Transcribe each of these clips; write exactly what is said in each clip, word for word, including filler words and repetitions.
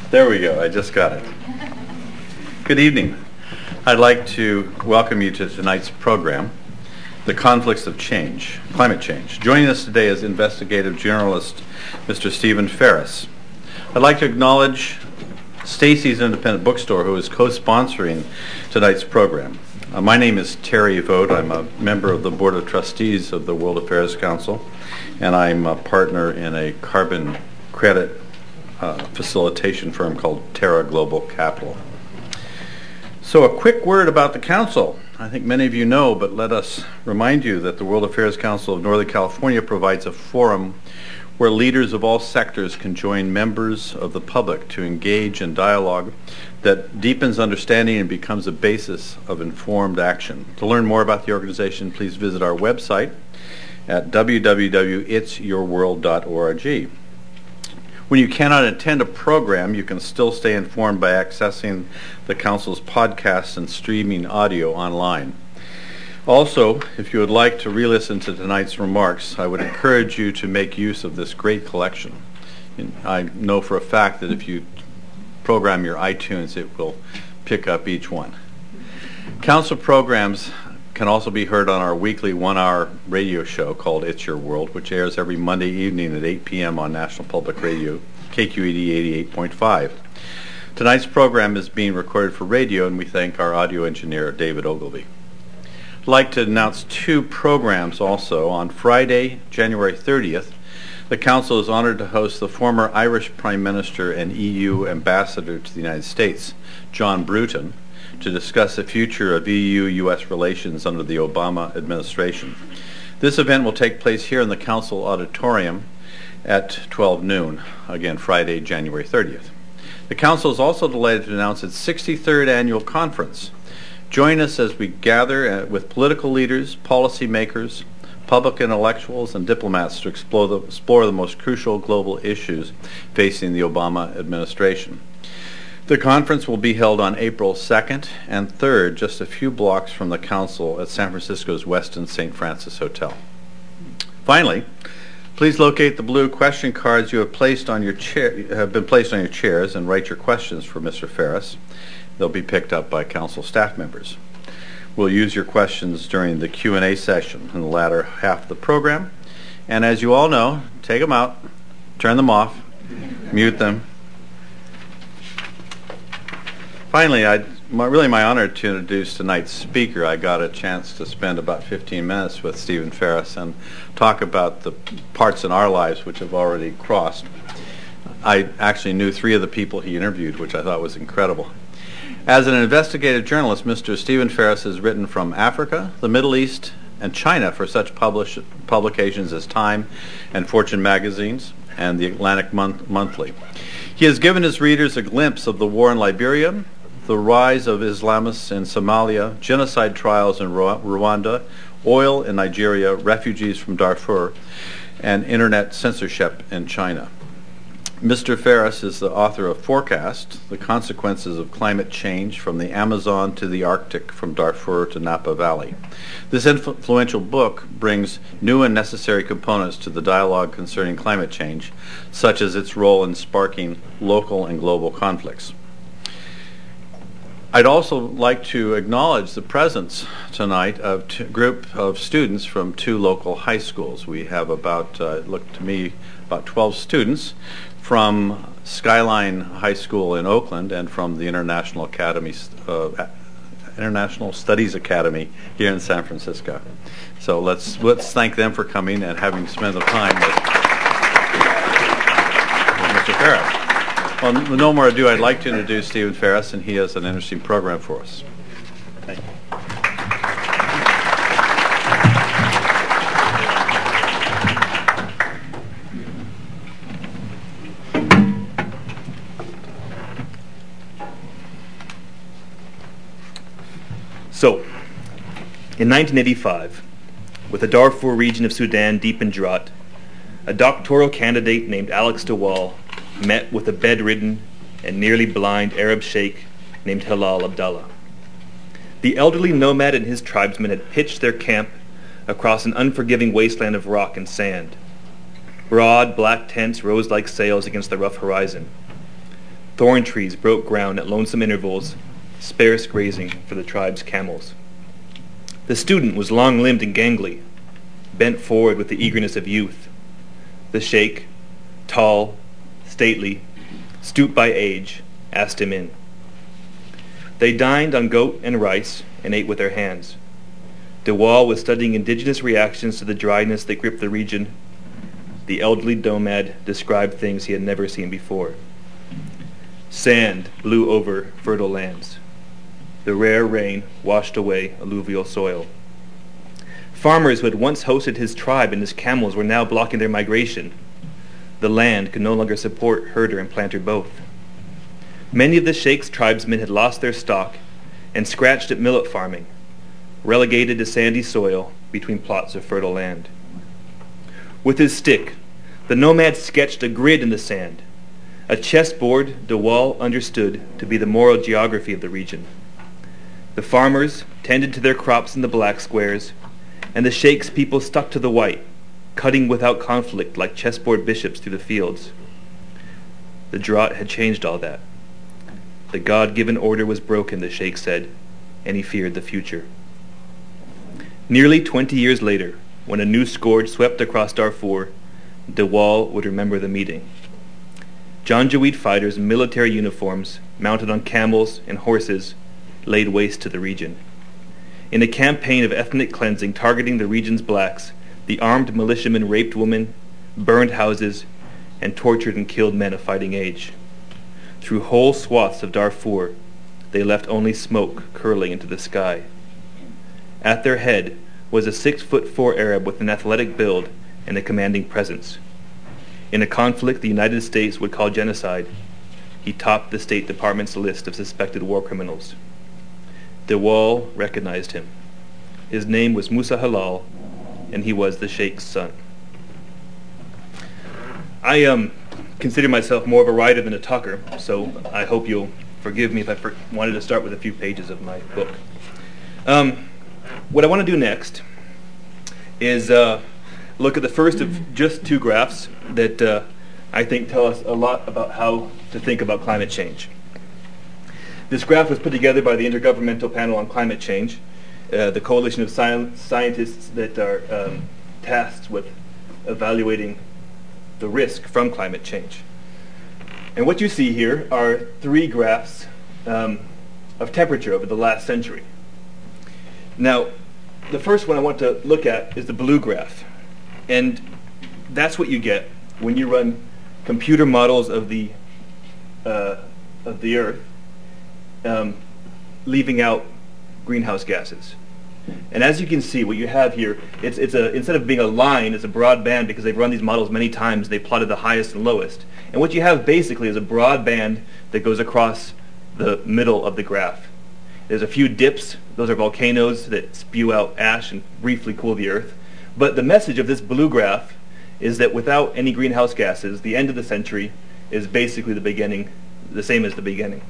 There we go. I just got it. Good evening. I'd like to welcome you to tonight's program, The Conflicts of Change, Climate Change. Joining us today is investigative journalist Mister Stephen Ferris. I'd like to acknowledge Stacy's Independent Bookstore, who is co-sponsoring tonight's program. Uh, my name is Terry Vogt. I'm a member of the Board of Trustees of the World Affairs Council, and I'm a partner in a carbon credit uh, facilitation firm called Terra Global Capital. So a quick word about the Council. I think many of you know, but let us remind you that the World Affairs Council of Northern California provides a forum where leaders of all sectors can join members of the public to engage in dialogue that deepens understanding and becomes a basis of informed action. To learn more about the organization, please visit our website at w w w dot its your world dot org. When you cannot attend a program, you can still stay informed by accessing the Council's podcasts and streaming audio online. Also, if you would like to re-listen to tonight's remarks, I would encourage you to make use of this great collection. And I know for a fact that if you program your iTunes, it will pick up each one. Council programs can also be heard on our weekly one-hour radio show called It's Your World, which airs every Monday evening at eight p.m. on National Public Radio, K Q E D eighty-eight point five. Tonight's program is being recorded for radio, and we thank our audio engineer, David Ogilvy. I'd like to announce two programs also. On Friday, January thirtieth, the Council is honored to host the former Irish Prime Minister and E U Ambassador to the United States, John Bruton, to discuss the future of E U U S relations under the Obama administration. This event will take place here in the Council Auditorium at twelve noon, again Friday, January thirtieth. The Council is also delighted to announce its sixty-third annual conference. Join us as we gather with political leaders, policymakers, public intellectuals, and diplomats to explore the, explore the most crucial global issues facing the Obama administration. The conference will be held on April second and third, just a few blocks from the Council at San Francisco's Westin Saint Francis Hotel. Finally, please locate the blue question cards you have placed on your chair, have been placed on your chairs, and write your questions for Mister Ferris. They'll be picked up by Council staff members. We'll use your questions during the Q and A session in the latter half of the program. And as you all know, take them out, turn them off, mute them. Finally, I my, really my honor to introduce tonight's speaker. I got a chance to spend about fifteen minutes with Stephen Ferris and talk about the parts in our lives which have already crossed. I actually knew three of the people he interviewed, which I thought was incredible. As an investigative journalist, Mister Stephen Ferris has written from Africa, the Middle East, and China for such publish, publications as Time and Fortune magazines and the Atlantic Month, Monthly. He has given his readers a glimpse of the war in Liberia, the rise of Islamists in Somalia, genocide trials in Rwanda, oil in Nigeria, refugees from Darfur, and internet censorship in China. Mister Ferris is the author of Forecast, The Consequences of Climate Change from the Amazon to the Arctic, from Darfur to Napa Valley. This influential book brings new and necessary components to the dialogue concerning climate change, such as its role in sparking local and global conflicts. I'd also like to acknowledge the presence tonight of a group of students from two local high schools. We have about, uh, it looked to me, about twelve students from Skyline High School in Oakland and from the International Academy, uh, International Studies Academy here in San Francisco. So let's let's thank them for coming and having spent the time with, with Mister Ferris. Well, with no more ado, I'd like to introduce Stephen Ferris, and he has an interesting program for us. Thank you. So, in nineteen eighty-five, with the Darfur region of Sudan deep in drought, a doctoral candidate named Alex de Waal met with a bedridden and nearly blind Arab sheikh named Hilal Abdallah. The elderly nomad and his tribesmen had pitched their camp across an unforgiving wasteland of rock and sand. Broad, black tents rose like sails against the rough horizon. Thorn trees broke ground at lonesome intervals, sparse grazing for the tribe's camels. The student was long-limbed and gangly, bent forward with the eagerness of youth. The sheikh, tall, stately, stooped by age, asked him in. They dined on goat and rice and ate with their hands. De Waal was studying indigenous reactions to the dryness that gripped the region. The elderly nomad described things he had never seen before. Sand blew over fertile lands. The rare rain washed away alluvial soil. Farmers who had once hosted his tribe and his camels were now blocking their migration. The land could no longer support herder and planter both. Many of the sheikh's tribesmen had lost their stock and scratched at millet farming, relegated to sandy soil between plots of fertile land. With his stick, the nomad sketched a grid in the sand, a chessboard De Waal understood to be the moral geography of the region. The farmers tended to their crops in the black squares, and the sheikh's people stuck to the white, cutting without conflict like chessboard bishops through the fields. The drought had changed all that. The God-given order was broken, the sheikh said, and he feared the future. Nearly twenty years later, when a new scourge swept across Darfur, De Waal would remember the meeting. Janjaweed fighters in military uniforms, mounted on camels and horses, laid waste to the region. In a campaign of ethnic cleansing targeting the region's blacks, the armed militiamen raped women, burned houses, and tortured and killed men of fighting age. Through whole swaths of Darfur, they left only smoke curling into the sky. At their head was a six-foot-four Arab with an athletic build and a commanding presence. In a conflict the United States would call genocide, he topped the State Department's list of suspected war criminals. De Waal recognized him. His name was Musa Halal, and he was the sheikh's son. I um, consider myself more of a writer than a talker, so I hope you'll forgive me if I for- wanted to start with a few pages of my book. Um, what I want to do next is uh, look at the first of just two graphs that uh, I think tell us a lot about how to think about climate change. This graph was put together by the Intergovernmental Panel on Climate Change, uh, the coalition of sci- scientists that are um, tasked with evaluating the risk from climate change. And what you see here are three graphs um, of temperature over the last century. Now, the first one I want to look at is the blue graph. And that's what you get when you run computer models of the uh, of the Earth, um, leaving out greenhouse gases. And as you can see, what you have here, it's, it's a, instead of being a line, it's a broad band because they've run these models many times. They plotted the highest and lowest. And what you have basically is a broad band that goes across the middle of the graph. There's a few dips. Those are volcanoes that spew out ash and briefly cool the Earth. But the message of this blue graph is that without any greenhouse gases, the end of the century is basically the beginning, the same as the beginning.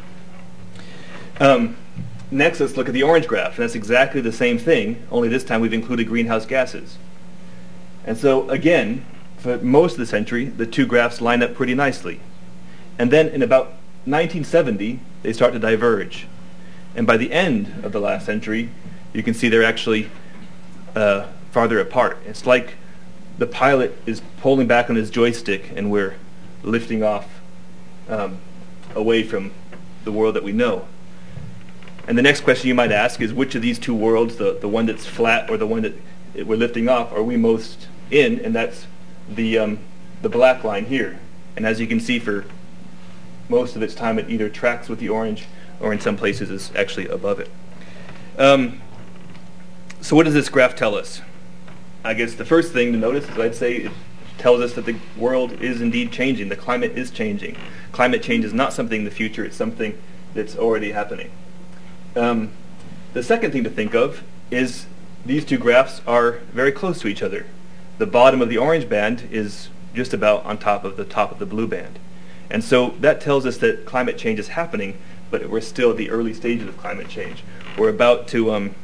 Um, next, let's look at the orange graph. And that's exactly the same thing, only this time we've included greenhouse gases. And so, again, for most of the century, the two graphs line up pretty nicely. And then in about nineteen seventy, they start to diverge. And by the end of the last century, you can see they're actually uh, farther apart. It's like the pilot is pulling back on his joystick and we're lifting off um, away from the world that we know. And the next question you might ask is, which of these two worlds, the, the one that's flat or the one that we're lifting off, are we most in? And that's the um, the black line here. And as you can see, for most of its time, it either tracks with the orange or in some places is actually above it. Um, so what does this graph tell us? I guess the first thing to notice is I'd say it tells us that the world is indeed changing. The climate is changing. Climate change is not something in the future. It's something that's already happening. Um, the second thing to think of is these two graphs are very close to each other. The bottom of the orange band is just about on top of the top of the blue band. And so that tells us that climate change is happening, but we're still at the early stages of climate change. We're about to um,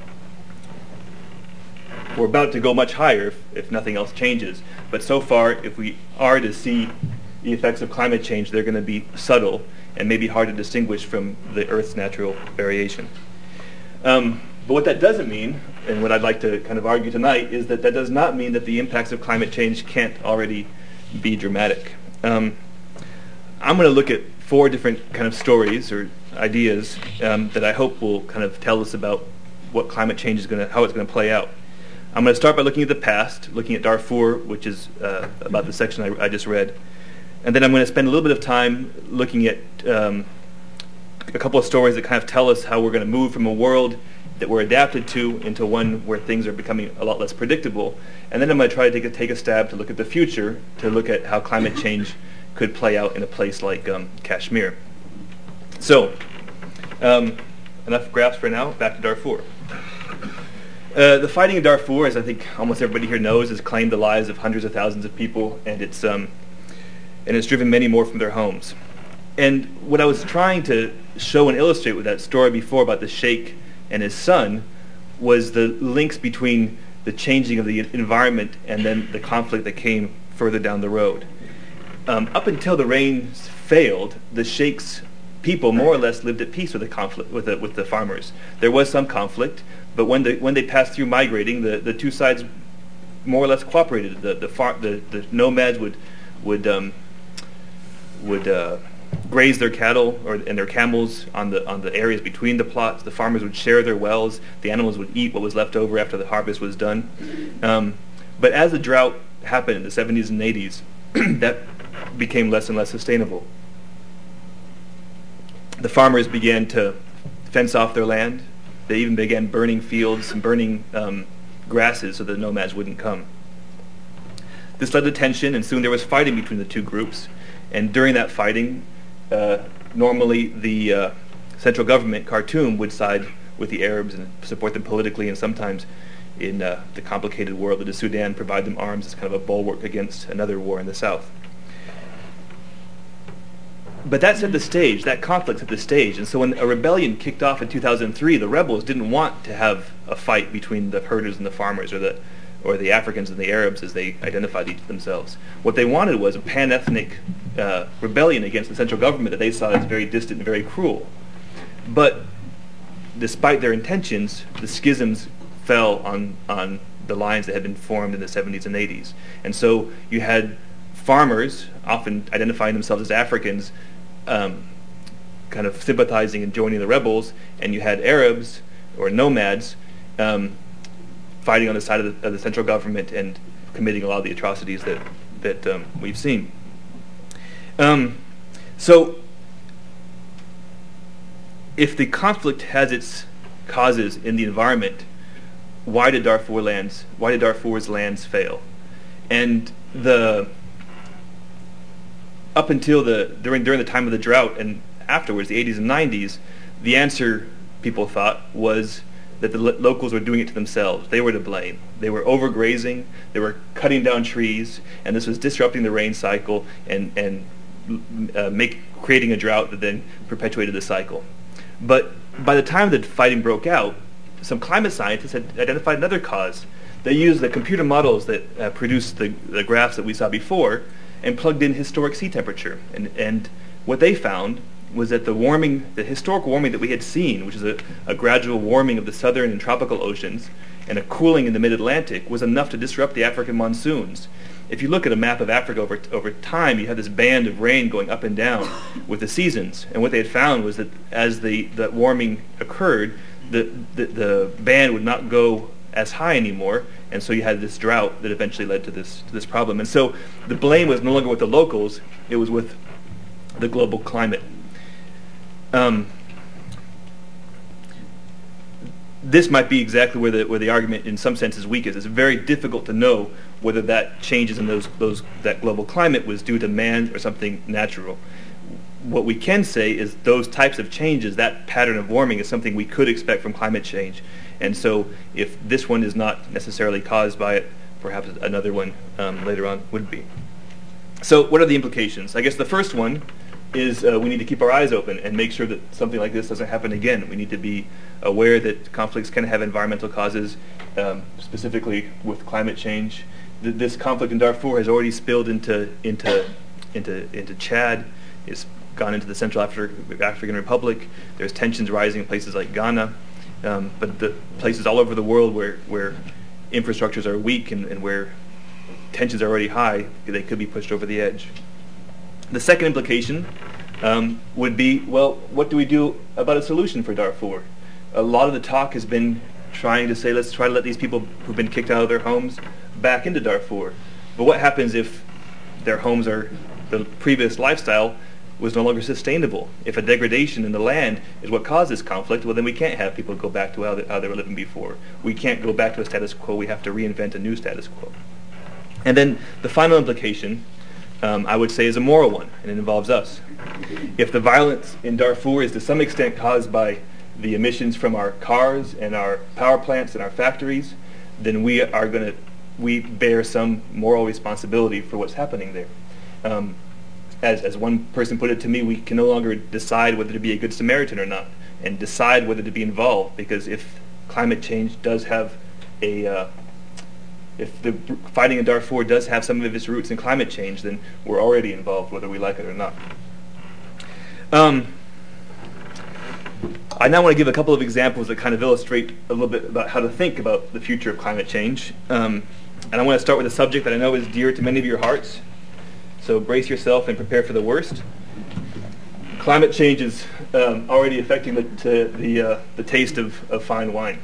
we're about to go much higher if, if nothing else changes. But so far, if we are to see the effects of climate change, they're going to be subtle and maybe hard to distinguish from the Earth's natural variation. Um, but what that doesn't mean, and what I'd like to kind of argue tonight, is that that does not mean that the impacts of climate change can't already be dramatic. Um, I'm going to look at four different kind of stories or ideas um, that I hope will kind of tell us about what climate change is going to, how it's going to play out. I'm going to start by looking at the past, looking at Darfur, which is uh, about the section I, I just read. And then I'm going to spend a little bit of time looking at um, a couple of stories that kind of tell us how we're going to move from a world that we're adapted to into one where things are becoming a lot less predictable. And then I'm going to try to take a, take a stab to look at the future, to look at how climate change could play out in a place like um, Kashmir. So, um, enough graphs for now, back to Darfur. Uh, the fighting in Darfur, as I think almost everybody here knows, has claimed the lives of hundreds of thousands of people, and it's um, and it's driven many more from their homes. And what I was trying to show and illustrate with that story before about the sheikh and his son was the links between the changing of the environment and then the conflict that came further down the road. Um, up until the rains failed, the sheikh's people more or less lived at peace with the conflict with the, with the farmers. There was some conflict, but when the, when they passed through migrating, the, the two sides more or less cooperated. The the, far, the, the nomads would would um, would uh, graze their cattle or and their camels on the on the areas between the plots. The farmers would share their wells. The animals would eat what was left over after the harvest was done. Um, but as the drought happened in the seventies and eighties, that became less and less sustainable. The farmers began to fence off their land. They even began burning fields and burning um, grasses so the nomads wouldn't come. This led to tension, and soon there was fighting between the two groups. And during that fighting, uh, normally the uh, central government, Khartoum, would side with the Arabs and support them politically, and sometimes in uh, the complicated world of the Sudan, provide them arms as kind of a bulwark against another war in the south. But that set the stage, that conflict set the stage, and so when a rebellion kicked off in two thousand three, the rebels didn't want to have a fight between the herders and the farmers, or the or the Africans and the Arabs as they identified each themselves. What they wanted was a pan-ethnic uh, rebellion against the central government that they saw as very distant and very cruel. But despite their intentions, the schisms fell on, on the lines that had been formed in the seventies and eighties. And so you had farmers, often identifying themselves as Africans, um, kind of sympathizing and joining the rebels, and you had Arabs, or nomads, um, fighting on the side of the, of the central government and committing a lot of the atrocities that, that um, we've seen. Um, so, if the conflict has its causes in the environment, why did Darfur lands, why did Darfur's lands fail? And the up until the during during the time of the drought and afterwards, the eighties and nineties, the answer, people thought, was that the lo- locals were doing it to themselves. They were to blame. They were overgrazing, they were cutting down trees, and this was disrupting the rain cycle and and uh, make creating a drought that then perpetuated the cycle. But by the time the fighting broke out, some climate scientists had identified another cause. They used the computer models that uh, produced the, the graphs that we saw before and plugged in historic sea temperature. And, and what they found was that the warming, the historic warming that we had seen, which is a, a gradual warming of the southern and tropical oceans and a cooling in the mid-Atlantic, was enough to disrupt the African monsoons. If you look at a map of Africa over, over time, you have this band of rain going up and down with the seasons. And what they had found was that as the that warming occurred, the, the, the band would not go as high anymore, and so you had this drought that eventually led to this to this problem. And so the blame was no longer with the locals, it was with the global climate. Um, this might be exactly where the where the argument in some sense is weakest. It's very difficult to know whether that changes in those those that global climate was due to man or something natural. What we can say is those types of changes, that pattern of warming, is something we could expect from climate change. And so if this one is not necessarily caused by it, perhaps another one um, later on would be. So what are the implications? I guess the first one is uh, we need to keep our eyes open and make sure that something like this doesn't happen again. We need to be aware that conflicts can have environmental causes, um, specifically with climate change. Th- this conflict in Darfur has already spilled into into into into Chad. It's gone into the Central Afri- African Republic. There's tensions rising in places like Ghana, um, but the places all over the world where where infrastructures are weak and, and where tensions are already high, they could be pushed over the edge. The second implication um, would be, well, what do we do about a solution for Darfur? A lot of the talk has been trying to say, let's try to let these people who've been kicked out of their homes back into Darfur. But what happens if their homes are, the previous lifestyle was no longer sustainable? If a degradation in the land is what caused this conflict, well, then we can't have people go back to how they, how they were living before. We can't go back to a status quo. We have to reinvent a new status quo. And then the final implication, um, I would say, is a moral one, and it involves us. If the violence in Darfur is to some extent caused by the emissions from our cars and our power plants and our factories, then we are going to, we bear some moral responsibility for what's happening there. Um, as, as one person put it to me, we can no longer decide whether to be a good Samaritan or not, and decide whether to be involved, because if climate change does have a, uh, if the fighting in Darfur does have some of its roots in climate change, then we're already involved, whether we like it or not. Um, I now want to give a couple of examples that kind of illustrate a little bit about how to think about the future of climate change. Um, and I want to start with a subject that I know is dear to many of your hearts. So brace yourself and prepare for the worst. Climate change is um, already affecting the, to the, uh, the taste of, of fine wine.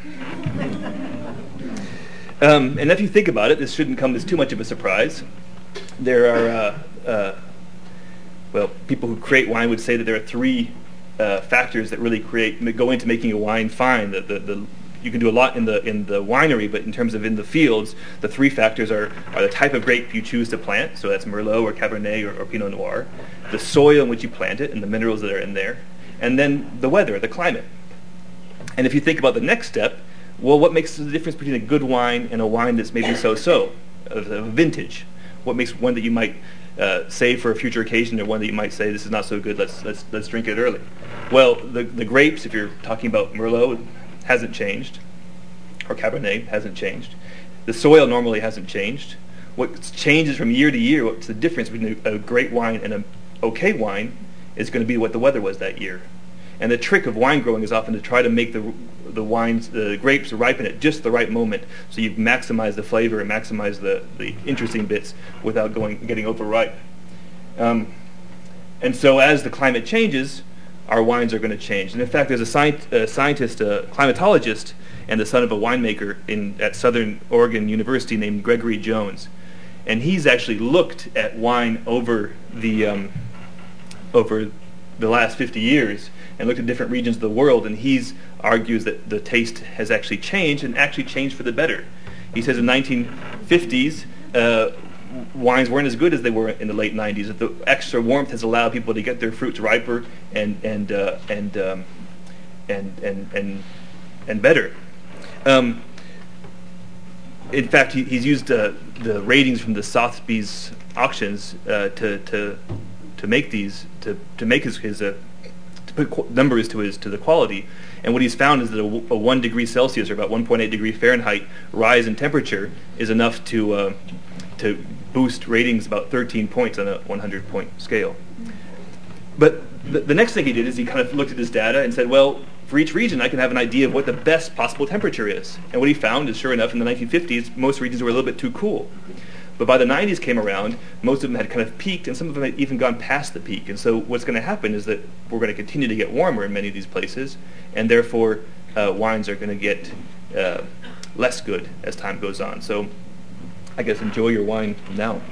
Um, and if you think about it, this shouldn't come as too much of a surprise. There are, uh, uh, well, people who create wine would say that there are three uh, factors that really create go into making a wine fine. The, the, the, you can do a lot in the in the winery, but in terms of in the fields, the three factors are, are the type of grape you choose to plant, so that's Merlot or Cabernet or, or Pinot Noir, the soil in which you plant it and the minerals that are in there, and then the weather, the climate. And if you think about the next step, well, what makes the difference between a good wine and a wine that's maybe so-so, a, a vintage? What makes one that you might uh, save for a future occasion, or one that you might say, this is not so good, let's let's let's drink it early? Well, the the grapes, if you're talking about Merlot, hasn't changed, or Cabernet hasn't changed. The soil normally hasn't changed. What changes from year to year, what's the difference between a, a great wine and an okay wine, is going to be what the weather was that year. And the trick of wine growing is often to try to make the the wines, the grapes ripen at just the right moment, so you maximize the flavor and maximize the, the interesting bits without going getting overripe. Um, and so as the climate changes, our wines are going to change. And in fact, there's a, sci- a scientist, a climatologist, and the son of a winemaker in at Southern Oregon University named Gregory Jones, and he's actually looked at wine over the um, over the last fifty years and looked at different regions of the world, and he's argues that the taste has actually changed, and actually changed for the better. He says in the nineteen fifties, uh, wines weren't as good as they were in the late nineties. That the extra warmth has allowed people to get their fruits riper and and uh, and, um, and and and and better. Um, in fact, he, he's used uh, the ratings from the Sotheby's auctions uh, to to to make these to to make his his uh, to put qu- numbers to his to the quality. And what he's found is that a, w- a one degree Celsius, or about one point eight degree Fahrenheit, rise in temperature is enough to uh, to boost ratings about thirteen points on a one hundred point scale. But the, the next thing he did is he kind of looked at his data and said, well, for each region I can have an idea of what the best possible temperature is. And what he found is, sure enough, in the nineteen fifties, most regions were a little bit too cool. But by the nineties came around, most of them had kind of peaked, and some of them had even gone past the peak. And so what's going to happen is that we're going to continue to get warmer in many of these places, and therefore uh, wines are going to get uh, less good as time goes on. So I guess enjoy your wine now.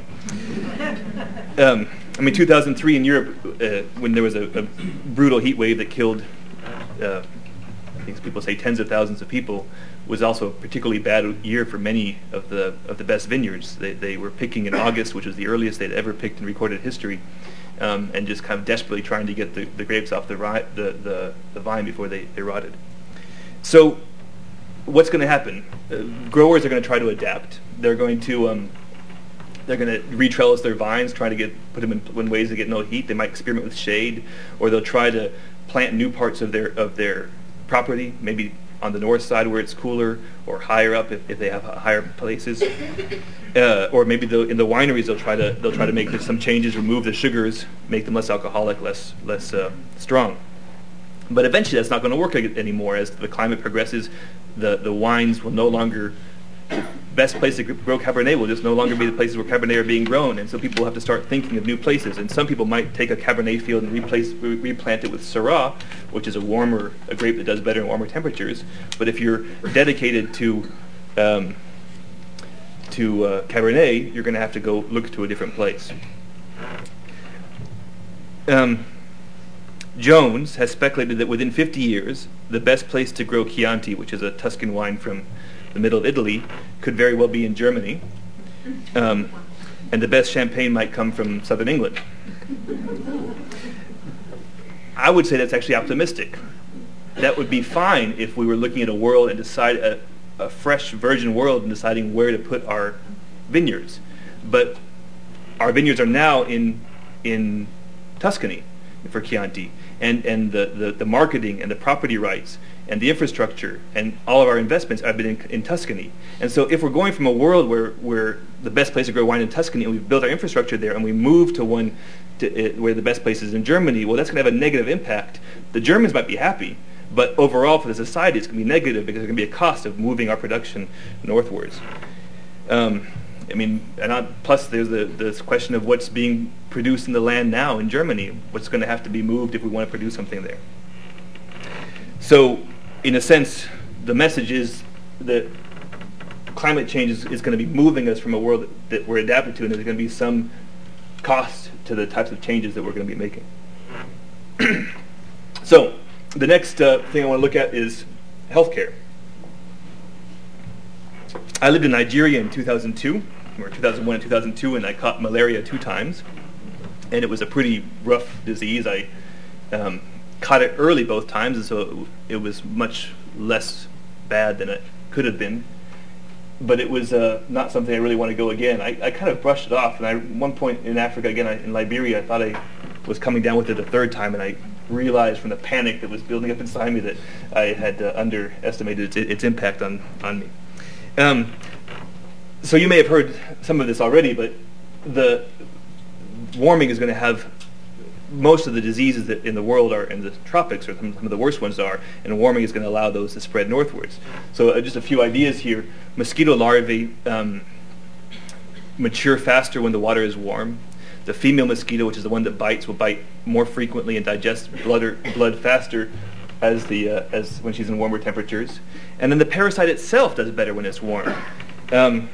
um, I mean, two thousand three in Europe, uh, when there was a, a brutal heat wave that killed, uh, I think people say tens of thousands of people, was also a particularly bad year for many of the of the best vineyards. They they were picking in August, which was the earliest they'd ever picked in recorded history, um, and just kind of desperately trying to get the, the grapes off the, ri- the the the vine before they, they rotted. So what's going to happen? Uh, growers are going to try to adapt. They're going to um, they're going to retrellis their vines, try to get put them in, in ways that get no heat. They might experiment with shade, or they'll try to plant new parts of their of their property, maybe on the north side where it's cooler, or higher up if, if they have higher places. Uh, or maybe in the wineries they'll try to they'll try to make some changes, remove the sugars, make them less alcoholic, less less uh, strong. But eventually that's not going to work anymore. As the climate progresses, the, the wines will no longer, the best place to grow Cabernet will just no longer be the places where Cabernet are being grown, and so people will have to start thinking of new places. And some people might take a Cabernet field and replace, re- replant it with Syrah, which is a warmer, a grape that does better in warmer temperatures. But if you're dedicated to um, to uh, Cabernet, you're going to have to go look to a different place. Um, Jones has speculated that within fifty years, the best place to grow Chianti, which is a Tuscan wine from the middle of Italy, could very well be in Germany. Um, and the best champagne might come from southern England. I would say that's actually optimistic. That would be fine if we were looking at a world and decide a, a fresh virgin world and deciding where to put our vineyards. But our vineyards are now in in Tuscany for Chianti. And, and the, the, the marketing and the property rights and the infrastructure and all of our investments have been in, in Tuscany. And so if we're going from a world where, where the best place to grow wine in Tuscany, and we've built our infrastructure there, and we move to one to, uh, where the best place is in Germany, well, that's going to have a negative impact. The Germans might be happy, but overall for the society it's going to be negative because there's going to be a cost of moving our production northwards. Um, I mean, and on, plus there's the this question of what's being produced in the land now in Germany, what's going to have to be moved if we want to produce something there. So, in a sense, the message is that climate change is, is going to be moving us from a world that, that we're adapted to, and there's going to be some cost to the types of changes that we're going to be making. So, the next uh, thing I want to look at is healthcare. I lived in Nigeria in two thousand two, or two thousand one and two thousand two, and I caught malaria two times. And it was a pretty rough disease. I um, caught it early both times, and so it, it was much less bad than it could have been. But it was uh, not something I really want to go again. I, I kind of brushed it off, and I, at one point in Africa, again I, in Liberia, I thought I was coming down with it a third time, and I realized from the panic that was building up inside me that I had uh, underestimated its, its impact on, on me. Um, so you may have heard some of this already, but the warming is going to have most of the diseases that in the world are in the tropics, or some, some of the worst ones are, and warming is going to allow those to spread northwards. So uh, just a few ideas here. Mosquito larvae um, mature faster when the water is warm. The female mosquito, which is the one that bites, will bite more frequently and digest blood, or, blood faster as the uh, as when she's in warmer temperatures. And then the parasite itself does better when it's warm. Um,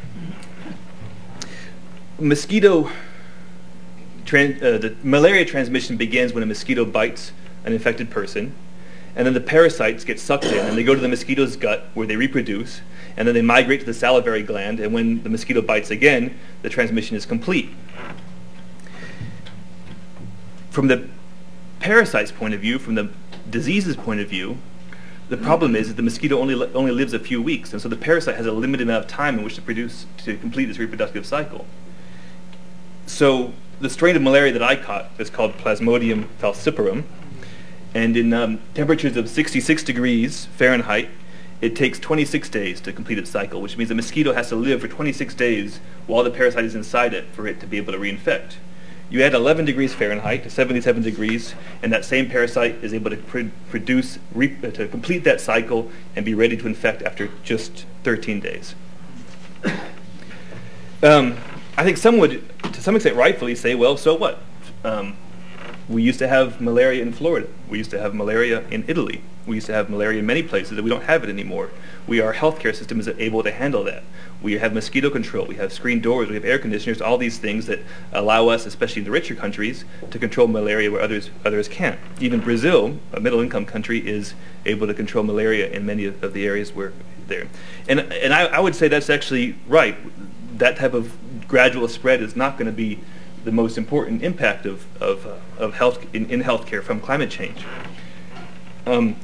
mosquito, tran- uh, the malaria transmission begins when a mosquito bites an infected person, and then the parasites get sucked in, and they go to the mosquito's gut where they reproduce, and then they migrate to the salivary gland, and when the mosquito bites again, the transmission is complete. From the parasite's point of view, from the disease's point of view, the problem is that the mosquito only li- only lives a few weeks, and so the parasite has a limited amount of time in which to produce to complete its reproductive cycle. So the strain of malaria that I caught is called Plasmodium falciparum, and in um, temperatures of sixty-six degrees Fahrenheit, it takes twenty-six days to complete its cycle, which means the mosquito has to live for twenty-six days while the parasite is inside it for it to be able to reinfect. You add eleven degrees Fahrenheit to seventy-seven degrees, and that same parasite is able to pr- produce, re- uh, to complete that cycle and be ready to infect after just thirteen days. Um, I think some would, to some extent, rightfully say, well, so what? Um, we used to have malaria in Florida. We used to have malaria in Italy. We used to have malaria in many places, and we don't have it anymore. We, our healthcare system is able to handle that. We have mosquito control. We have screen doors. We have air conditioners. All these things that allow us, especially in the richer countries, to control malaria where others others can't. Even Brazil, a middle-income country, is able to control malaria in many of, of the areas where there. And and I, I would say that's actually right. That type of gradual spread is not going to be the most important impact of of, uh, of health in, in healthcare from climate change. Um,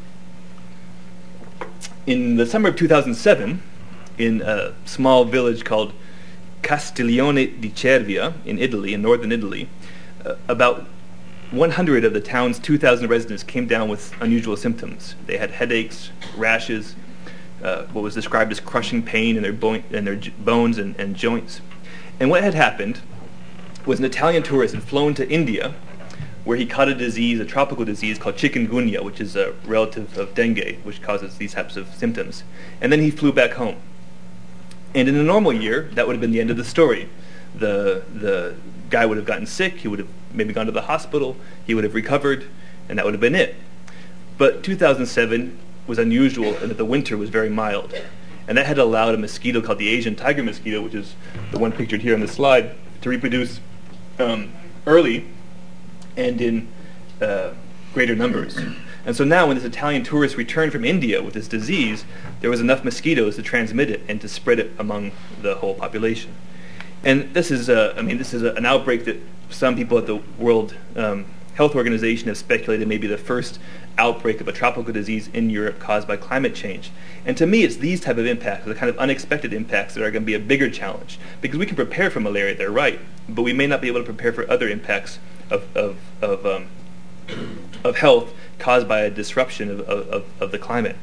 in the summer of two thousand seven, in a small village called Castiglione di Cervia in Italy, in northern Italy, uh, about one hundred of the town's two thousand residents came down with unusual symptoms. They had headaches, rashes, uh, what was described as crushing pain in their, bo- in their j- bones and, and joints. And what had happened was an Italian tourist had flown to India, where he caught a disease, a tropical disease called chikungunya, which is a relative of dengue, which causes these types of symptoms. And then he flew back home. And in a normal year, that would have been the end of the story. The the guy would have gotten sick, he would have maybe gone to the hospital, he would have recovered, and that would have been it. But two thousand seven was unusual in that the winter was very mild. And that had allowed a mosquito called the Asian tiger mosquito, which is the one pictured here on the slide, to reproduce um, early and in uh, greater numbers. And so now when this Italian tourist returned from India with this disease, there was enough mosquitoes to transmit it and to spread it among the whole population. And this is, uh, I mean, this is a, an outbreak that some people at the World um, Health Organization have speculated may be the first outbreak of a tropical disease in Europe caused by climate change. And to me, it's these type of impacts, the kind of unexpected impacts, that are going to be a bigger challenge. Because we can prepare for malaria, they're right, but we may not be able to prepare for other impacts of of of, um, of health caused by a disruption of of, of the climate.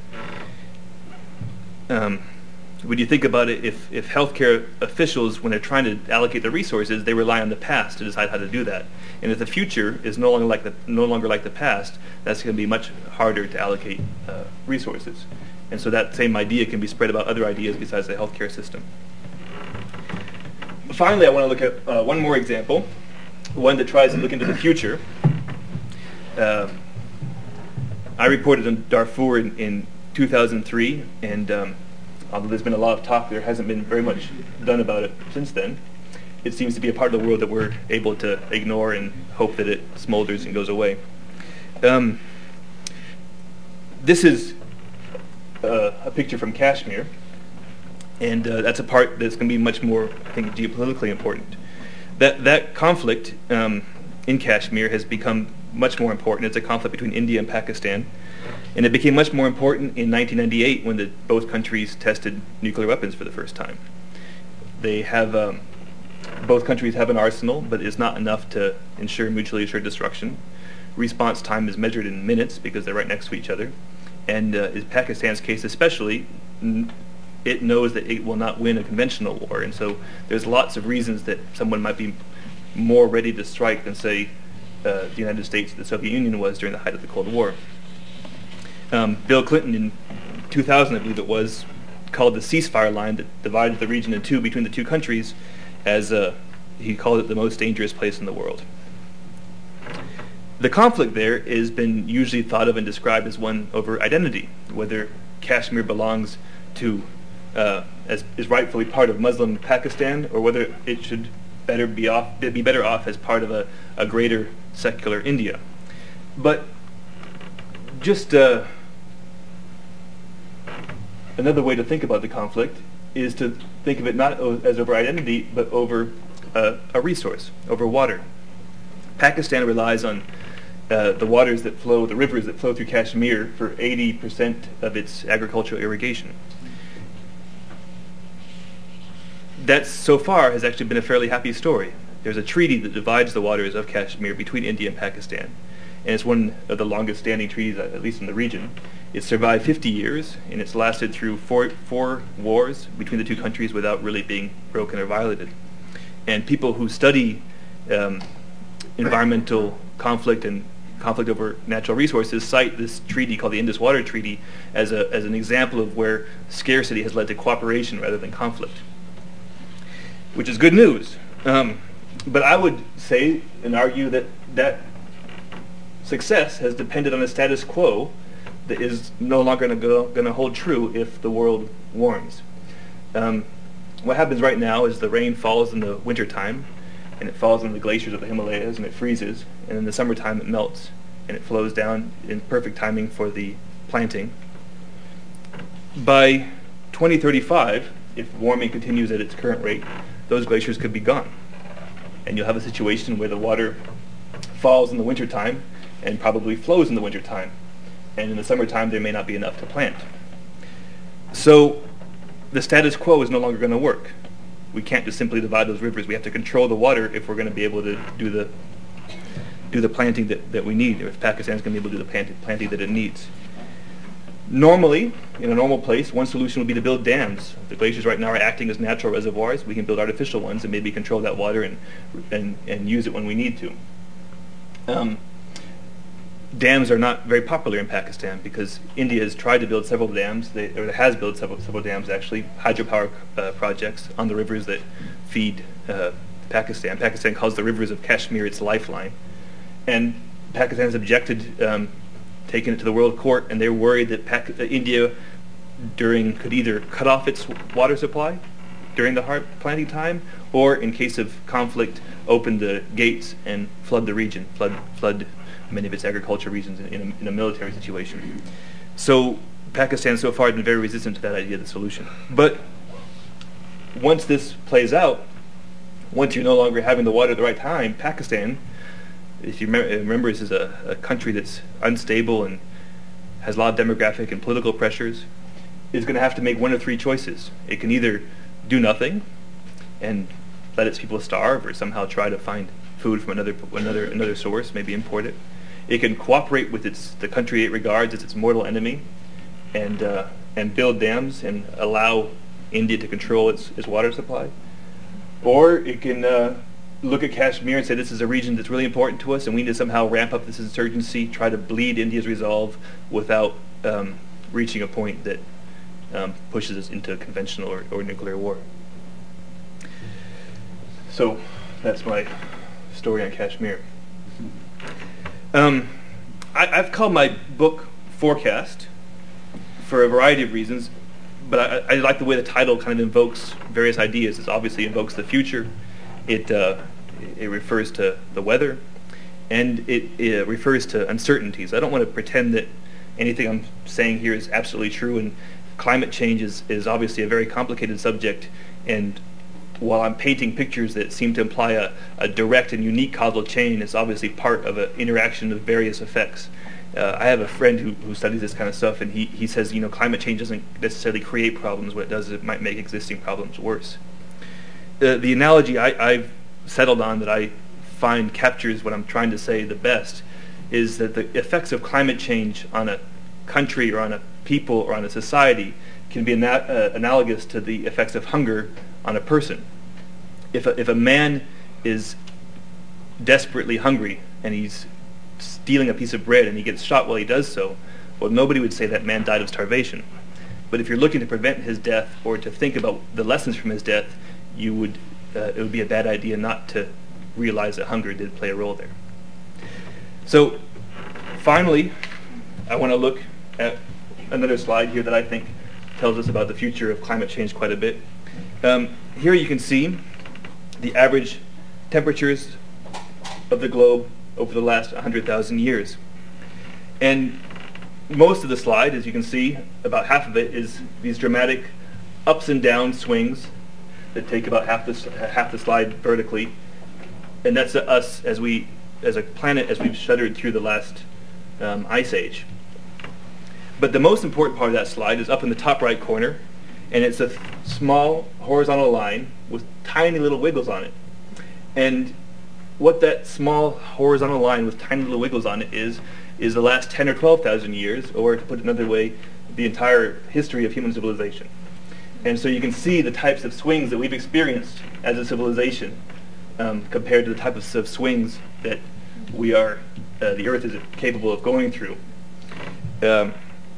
Um, when you think about it, if, if healthcare officials, when they're trying to allocate the resources, they rely on the past to decide how to do that. And if the future is no longer like the no longer like the past, that's going to be much harder to allocate uh, resources. And so that same idea can be spread about other ideas besides the healthcare system. Finally, I want to look at uh, one more example, one that tries to look into the future. Uh, I reported in Darfur in, in two thousand three, and um, although there's been a lot of talk, there hasn't been very much done about it since then. It seems to be a part of the world that we're able to ignore and hope that it smolders and goes away. Um, this is uh, a picture from Kashmir, and uh, that's a part that's going to be much more, I think, geopolitically important. That that conflict um, in Kashmir has become much more important. It's a conflict between India and Pakistan, and it became much more important in nineteen ninety-eight when the, both countries tested nuclear weapons for the first time. They have um, both countries have an arsenal, but it's not enough to ensure mutually assured destruction. Response time is measured in minutes because they're right next to each other, and uh, in Pakistan's case especially, n- it knows that it will not win a conventional war, and so there's lots of reasons that someone might be more ready to strike than, say, uh, the United States or the Soviet Union was during the height of the Cold War. Um, Bill Clinton in two thousand, I believe it was, called the ceasefire line that divided the region in two between the two countries as uh, he called it the most dangerous place in the world. The conflict there has been usually thought of and described as one over identity, whether Kashmir belongs to uh, as is rightfully part of Muslim Pakistan, or whether it should better be off be better off as part of a, a greater secular India. But just uh, another way to think about the conflict is to think of it not as over identity, but over uh, a resource, over water. Pakistan relies on uh, the waters that flow, the rivers that flow through Kashmir for eighty percent of its agricultural irrigation. That so far has actually been a fairly happy story. There's a treaty that divides the waters of Kashmir between India and Pakistan, and it's one of the longest standing treaties, at least in the region. It's survived fifty years, and it's lasted through four, four wars between the two countries without really being broken or violated. And people who study um, environmental conflict and conflict over natural resources cite this treaty called the Indus Water Treaty as, a, as an example of where scarcity has led to cooperation rather than conflict, which is good news. Um, but I would say and argue that that success has depended on a status quo that is no longer going to hold true if the world warms. Um, what happens right now is the rain falls in the wintertime, and it falls on the glaciers of the Himalayas, and it freezes, and in the summertime it melts, and it flows down in perfect timing for the planting. By twenty thirty-five, if warming continues at its current rate, those glaciers could be gone. And you'll have a situation where the water falls in the wintertime and probably flows in the wintertime. And in the summertime, there may not be enough to plant. So the status quo is no longer going to work. We can't just simply divide those rivers. We have to control the water if we're going to be able to do the do the planting that, that we need, or if Pakistan's going to be able to do the planting, planting that it needs. Normally, in a normal place, one solution would be to build dams. The glaciers right now are acting as natural reservoirs. We can build artificial ones and maybe control that water and and, and use it when we need to. Um, dams are not very popular in Pakistan because India has tried to build several dams, they, or has built several, several dams actually, hydropower uh, projects on the rivers that feed uh, Pakistan. Pakistan calls the rivers of Kashmir its lifeline. And Pakistan has objected, um, taken it to the World Court, and they're worried that Pac- uh, India during could either cut off its water supply during the hard planting time, or in case of conflict, open the gates and flood the region, flood flood many of its agriculture regions in, in, a, in a military situation. So Pakistan so far has been very resistant to that idea of the solution. But once this plays out, once you're no longer having the water at the right time, Pakistan, if you remember, remember this is a, a country that's unstable and has a lot of demographic and political pressures, is going to have to make one of three choices. It can either do nothing and let its people starve, or somehow try to find food from another another another source, maybe import it. It can cooperate with its the country it regards as its mortal enemy, and uh, and build dams and allow India to control its, its water supply. Or it can uh, look at Kashmir and say, this is a region that's really important to us, and we need to somehow ramp up this insurgency, try to bleed India's resolve without um, reaching a point that um, pushes us into conventional or, or nuclear war. So that's my story on Kashmir. Um, I, I've called my book Forecast for a variety of reasons, but I, I like the way the title kind of invokes various ideas. It obviously invokes the future. It uh, it refers to the weather, and it, it refers to uncertainties. I don't want to pretend that anything I'm saying here is absolutely true, and climate change is, is obviously a very complicated subject, and while I'm painting pictures that seem to imply a, a direct and unique causal chain, it's obviously part of an interaction of various effects. Uh, I have a friend who, who studies this kind of stuff, and he, he says, you know, climate change doesn't necessarily create problems. What it does is it might make existing problems worse. Uh, the analogy I, I've settled on that I find captures what I'm trying to say the best is that the effects of climate change on a country or on a people or on a society can be ana- uh, analogous to the effects of hunger on a person. If a, if a man is desperately hungry and he's stealing a piece of bread and he gets shot while he does so, well, nobody would say that man died of starvation. But if you're looking to prevent his death or to think about the lessons from his death, you would uh, it would be a bad idea not to realize that hunger did play a role there. So, finally, I want to look at another slide here that I think tells us about the future of climate change quite a bit. Um, here you can see the average temperatures of the globe over the last one hundred thousand years. And most of the slide, as you can see, about half of it is these dramatic ups and down swings that take about half the, half the slide vertically. And that's us as we, as a planet, as we've shuddered through the last um, ice age. But the most important part of that slide is up in the top right corner, and it's a th- small horizontal line with tiny little wiggles on it. And what that small horizontal line with tiny little wiggles on it is, is the last ten or twelve thousand years, or to put it another way, the entire history of human civilization. And so you can see the types of swings that we've experienced as a civilization um, compared to the types of swings that we are, uh, the Earth is capable of going through. Um,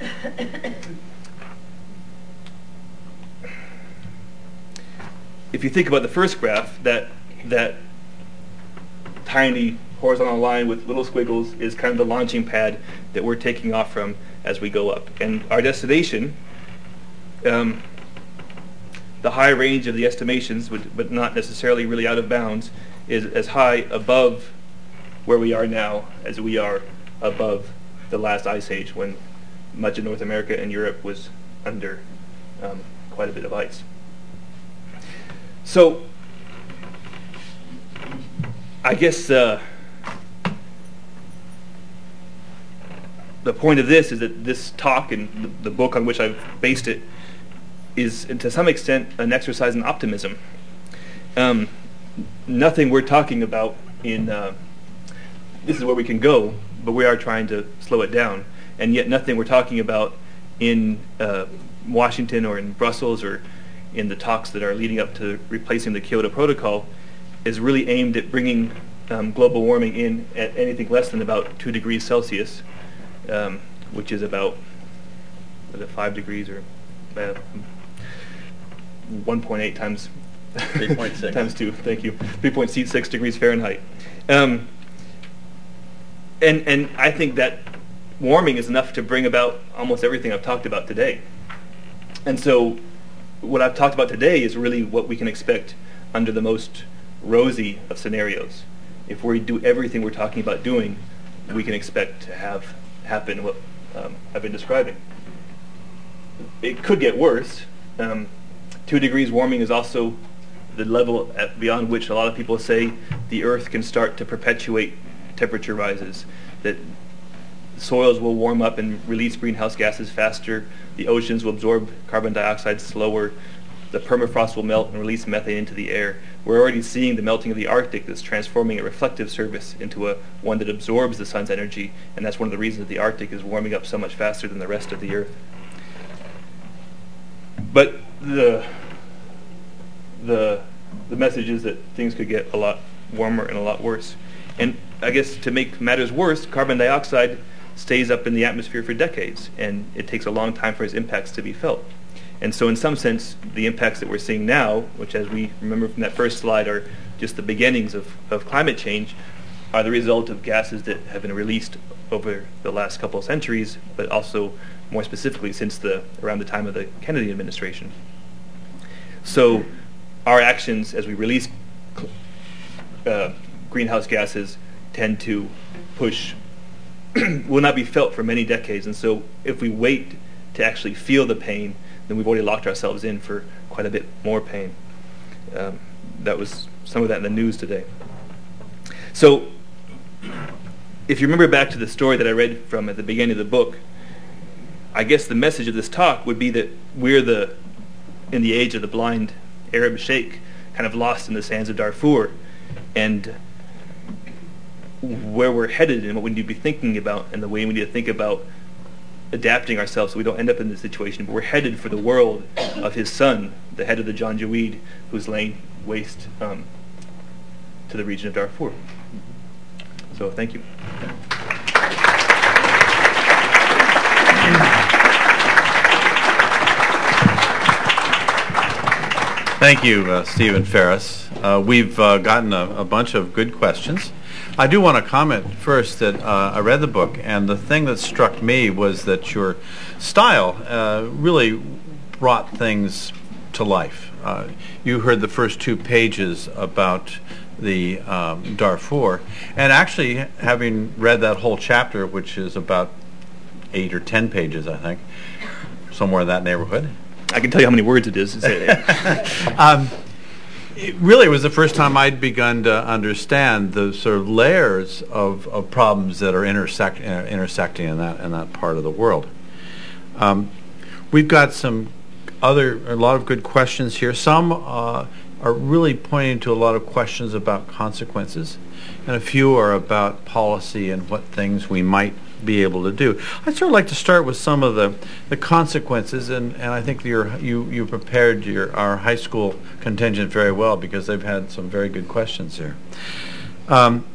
if you think about the first graph, that that tiny horizontal line with little squiggles is kind of the launching pad that we're taking off from as we go up. And our destination, um, the high range of the estimations, but not necessarily really out of bounds, is as high above where we are now as we are above the last ice age, when much of North America and Europe was under um, quite a bit of ice. So, I guess uh, the point of this is that this talk and the, the book on which I've based it is, to some extent, an exercise in optimism. Um, nothing we're talking about in uh, this is where we can go, but we are trying to slow it down. And yet nothing we're talking about in uh, Washington or in Brussels or in the talks that are leading up to replacing the Kyoto Protocol is really aimed at bringing um, global warming in at anything less than about two degrees Celsius, um, which is about is it five degrees or uh, one point eight times three point six times two. Thank you. three point six degrees Fahrenheit. Um, and and I think that warming is enough to bring about almost everything I've talked about today. And so what I've talked about today is really what we can expect under the most rosy of scenarios. If we do everything we're talking about doing, we can expect to have happen what um, I've been describing. It could get worse. Um, two degrees warming is also the level at beyond which a lot of people say the Earth can start to perpetuate temperature rises, that soils will warm up and release greenhouse gases faster, the oceans will absorb carbon dioxide slower, the permafrost will melt and release methane into the air. We're already seeing the melting of the Arctic that's transforming a reflective surface into a one that absorbs the sun's energy, and that's one of the reasons that the Arctic is warming up so much faster than the rest of the Earth. But the the the message is that things could get a lot warmer and a lot worse. And I guess to make matters worse, carbon dioxide stays up in the atmosphere for decades, and it takes a long time for its impacts to be felt. And so in some sense, the impacts that we're seeing now, which as we remember from that first slide are just the beginnings of, of climate change, are the result of gases that have been released over the last couple of centuries, but also more specifically since the around the time of the Kennedy administration. So our actions as we release uh, greenhouse gases tend to push will not be felt for many decades. And so if we wait to actually feel the pain, then we've already locked ourselves in for quite a bit more pain. Um, that was some of that in the news today. So if you remember back to the story that I read from at the beginning of the book, I guess the message of this talk would be that we're the, in the age of the blind Arab sheikh, kind of lost in the sands of Darfur. And where we're headed and what we need to be thinking about and the way we need to think about adapting ourselves so we don't end up in this situation. But we're headed for the world of his son, the head of the Janjaweed, who's laying waste um, to the region of Darfur. So thank you. Thank you, uh, Stephen Ferris. Uh, we've uh, gotten a, a bunch of good questions. I do want to comment first that uh, I read the book, and the thing that struck me was that your style uh, really brought things to life. Uh, you heard the first two pages about the um, Darfur, and actually having read that whole chapter, which is about eight or ten pages, I think, somewhere in that neighborhood. I can tell you how many words it is. um, It really was the first time I'd begun to understand the sort of layers of, of problems that are intersect, uh, intersecting in that in that part of the world. Um, we've got some other a lot of good questions here. Some uh, are really pointing to a lot of questions about consequences, and a few are about policy and what things we might be able to do. I'd sort of like to start with some of the, the consequences, and, and I think you're, you you prepared your our high school contingent very well because they've had some very good questions here. Um,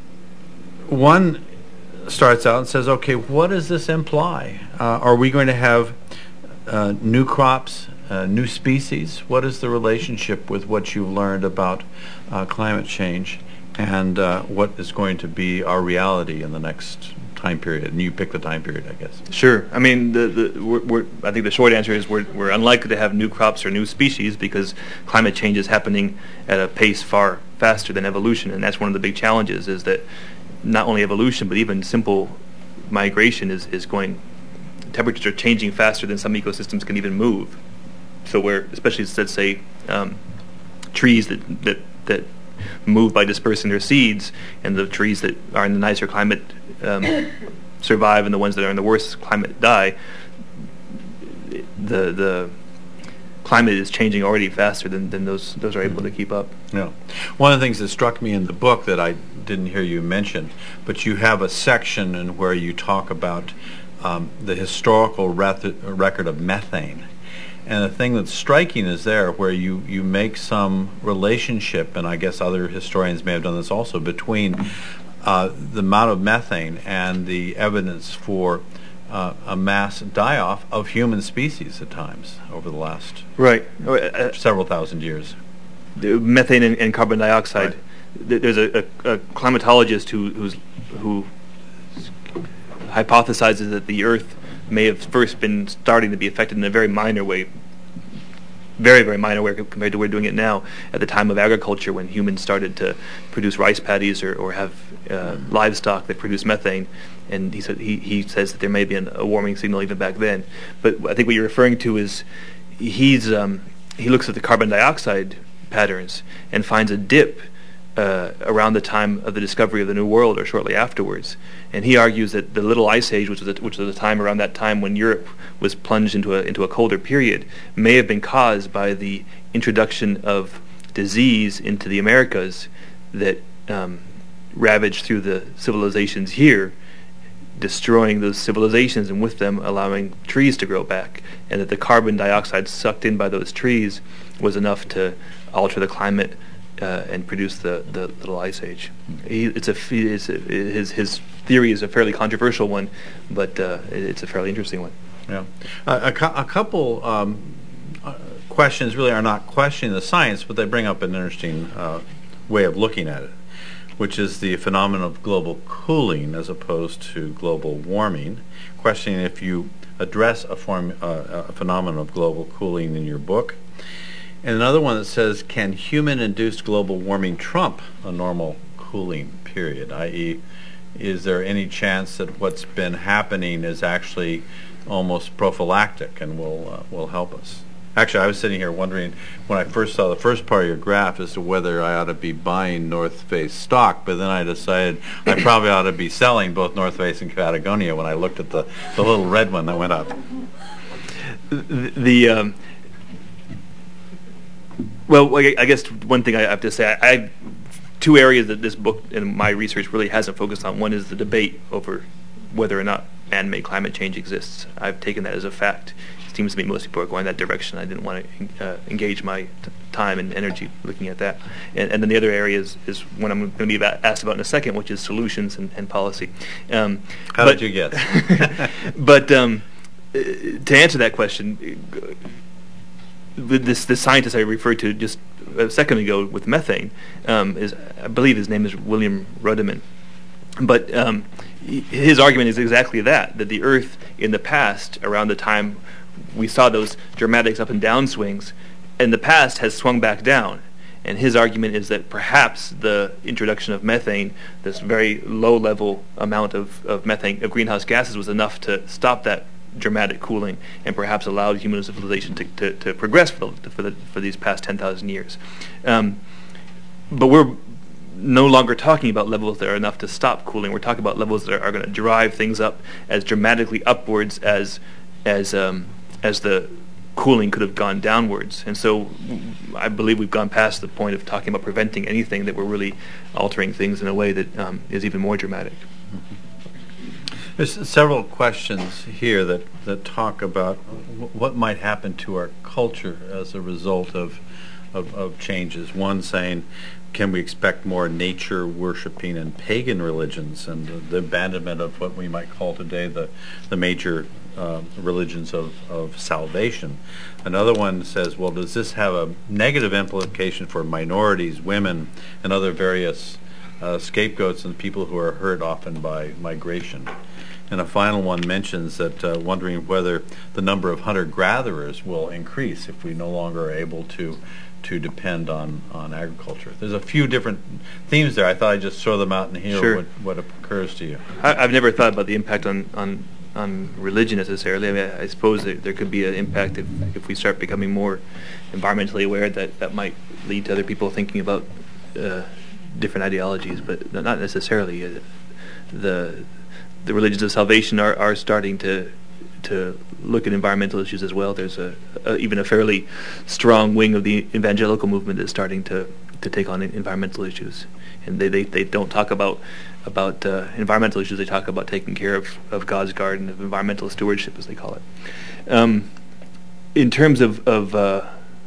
one starts out and says, okay, what does this imply? Uh, are we going to have uh, new crops, uh, new species? What is the relationship with what you've learned about uh, climate change and uh, what is going to be our reality in the next time period? And you pick the time period, I guess. Sure. I mean, the, the we're, we're, I think the short answer is we're, we're unlikely to have new crops or new species because climate change is happening at a pace far faster than evolution, and that's one of the big challenges, is that not only evolution, but even simple migration is, is going, temperatures are changing faster than some ecosystems can even move. So where, especially, let's say, um, trees that, that, that move by dispersing their seeds, and the trees that are in the nicer climate um, survive, and the ones that are in the worst climate die. The the climate is changing already faster than, than those those are able to keep up. Yeah. One of the things that struck me in the book that I didn't hear you mention, but you have a section in where you talk about um, the historical reth- record of methane. And the thing that's striking is there where you, you make some relationship, and I guess other historians may have done this also, between uh, the amount of methane and the evidence for uh, a mass die-off of human species at times over the last right uh, several thousand years. The methane and, and carbon dioxide. Right. There's a, a, a climatologist who who's, who hypothesizes that the Earth may have first been starting to be affected in a very minor way, very, very minor way compared to we're doing it now, at the time of agriculture when humans started to produce rice paddies or, or have uh, livestock that produce methane. And he, said, he, he says that there may be an, a warming signal even back then. But I think what you're referring to is he's um, he looks at the carbon dioxide patterns and finds a dip Uh, around the time of the discovery of the New World or shortly afterwards. And he argues that the Little Ice Age, which was, a, which was a time around that time when Europe was plunged into a, into a colder period, may have been caused by the introduction of disease into the Americas that um, ravaged through the civilizations here, destroying those civilizations and with them allowing trees to grow back, and that the carbon dioxide sucked in by those trees was enough to alter the climate Uh, and produce the, the Little Ice Age. He, it's a, it's a his his theory is a fairly controversial one, but uh, it's a fairly interesting one. Yeah, uh, a, cu- a couple um, uh, questions really are not questioning the science, but they bring up an interesting uh, way of looking at it, which is the phenomenon of global cooling as opposed to global warming. Questioning if you address a form uh, a phenomenon of global cooling in your book. And another one that says, can human-induced global warming trump a normal cooling period? that is, is there any chance that what's been happening is actually almost prophylactic and will uh, will help us? Actually, I was sitting here wondering when I first saw the first part of your graph as to whether I ought to be buying North Face stock, but then I decided I probably ought to be selling both North Face and Patagonia when I looked at the, the little red one that went up. The... the um Well, I guess one thing I have to say, I, I two areas that this book and my research really hasn't focused on. One is the debate over whether or not man-made climate change exists. I've taken that as a fact. It seems to me most people are going that direction. I didn't want to uh, engage my t- time and energy looking at that. And, and then the other area is, is one I'm going to be about, asked about in a second, which is solutions and, and policy. Um, How but, did you guess? But um, to answer that question, This the scientist I referred to just a second ago with methane um, is, I believe his name is William Rudiman, but um, his argument is exactly that: that the Earth in the past, around the time we saw those dramatic up and down swings, in the past has swung back down. And his argument is that perhaps the introduction of methane, this very low level amount of, of methane of greenhouse gases, was enough to stop that dramatic cooling and perhaps allowed human civilization to, to, to progress for, the, for, the, for these past ten thousand years. Um, but we're no longer talking about levels that are enough to stop cooling. We're talking about levels that are, are going to drive things up as dramatically upwards as as um, as the cooling could have gone downwards. And so I believe we've gone past the point of talking about preventing anything, that we're really altering things in a way that um, is even more dramatic. Mm-hmm. There's several questions here that, that talk about w- what might happen to our culture as a result of, of, of changes. One saying, can we expect more nature-worshipping and pagan religions and the, the abandonment of what we might call today the, the major uh, religions of, of salvation? Another one says, well, does this have a negative implication for minorities, women, and other various uh, scapegoats and people who are hurt often by migration? And a final one mentions that uh, wondering whether the number of hunter-gatherers will increase if we no longer are able to to depend on, on agriculture. There's a few different themes there. I thought I'd just throw them out and hear Sure. what, what occurs to you. I, I've never thought about the impact on, on, on religion necessarily. I mean, I suppose that there could be an impact if, if we start becoming more environmentally aware, that that might lead to other people thinking about uh, different ideologies, but not necessarily. Uh, the the religions of salvation are, are starting to to look at environmental issues as well. There's a, a even a fairly strong wing of the evangelical movement that's starting to, to take on environmental issues, and they, they, they don't talk about about uh, environmental issues. They talk about taking care of, of God's garden, of environmental stewardship, as they call it. Um, in terms of, of uh,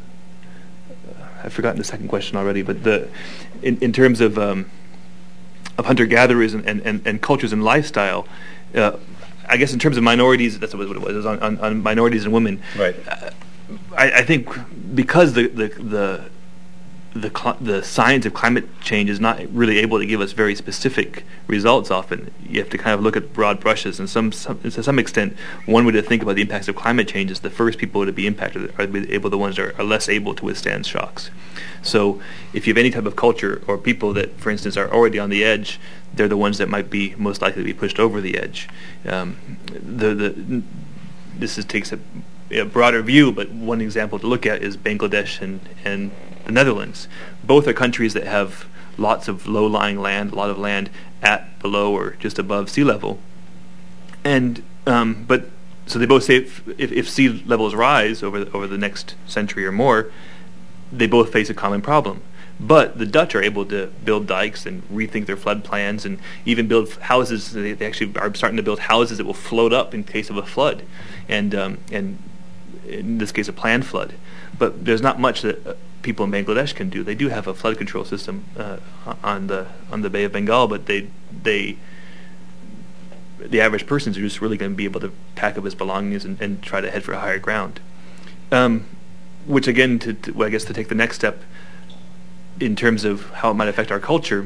I've forgotten the second question already, but the in, in terms of um, of hunter-gatherers and, and, and cultures and lifestyle, uh, I guess in terms of minorities, that's what it was, it was on, on, on minorities and women. Right. Uh, I, I think because the the the the, cl- the science of climate change is not really able to give us very specific results often. You have to kind of look at broad brushes, and some, some to some extent, one way to think about the impacts of climate change is the first people to be impacted are the, able, the ones that are, are less able to withstand shocks. So if you have any type of culture or people that, for instance, are already on the edge, they're the ones that might be most likely to be pushed over the edge. Um, the the this is, takes a, a broader view, but one example to look at is Bangladesh and and the Netherlands. Both are countries that have lots of low-lying land, a lot of land at, below, or just above sea level. And um, but so they both say if, if, if sea levels rise over the, over the next century or more, they both face a common problem. But the Dutch are able to build dikes and rethink their flood plans, and even build houses. They, they actually are starting to build houses that will float up in case of a flood, and um, and in this case a planned flood. But there's not much that uh, people in Bangladesh can do. They do have a flood control system uh, on the on the Bay of Bengal, but they they the average person is just really going to be able to pack up his belongings and, and try to head for higher ground. Um, which again, to, to well, I guess to take the next step in terms of how it might affect our culture,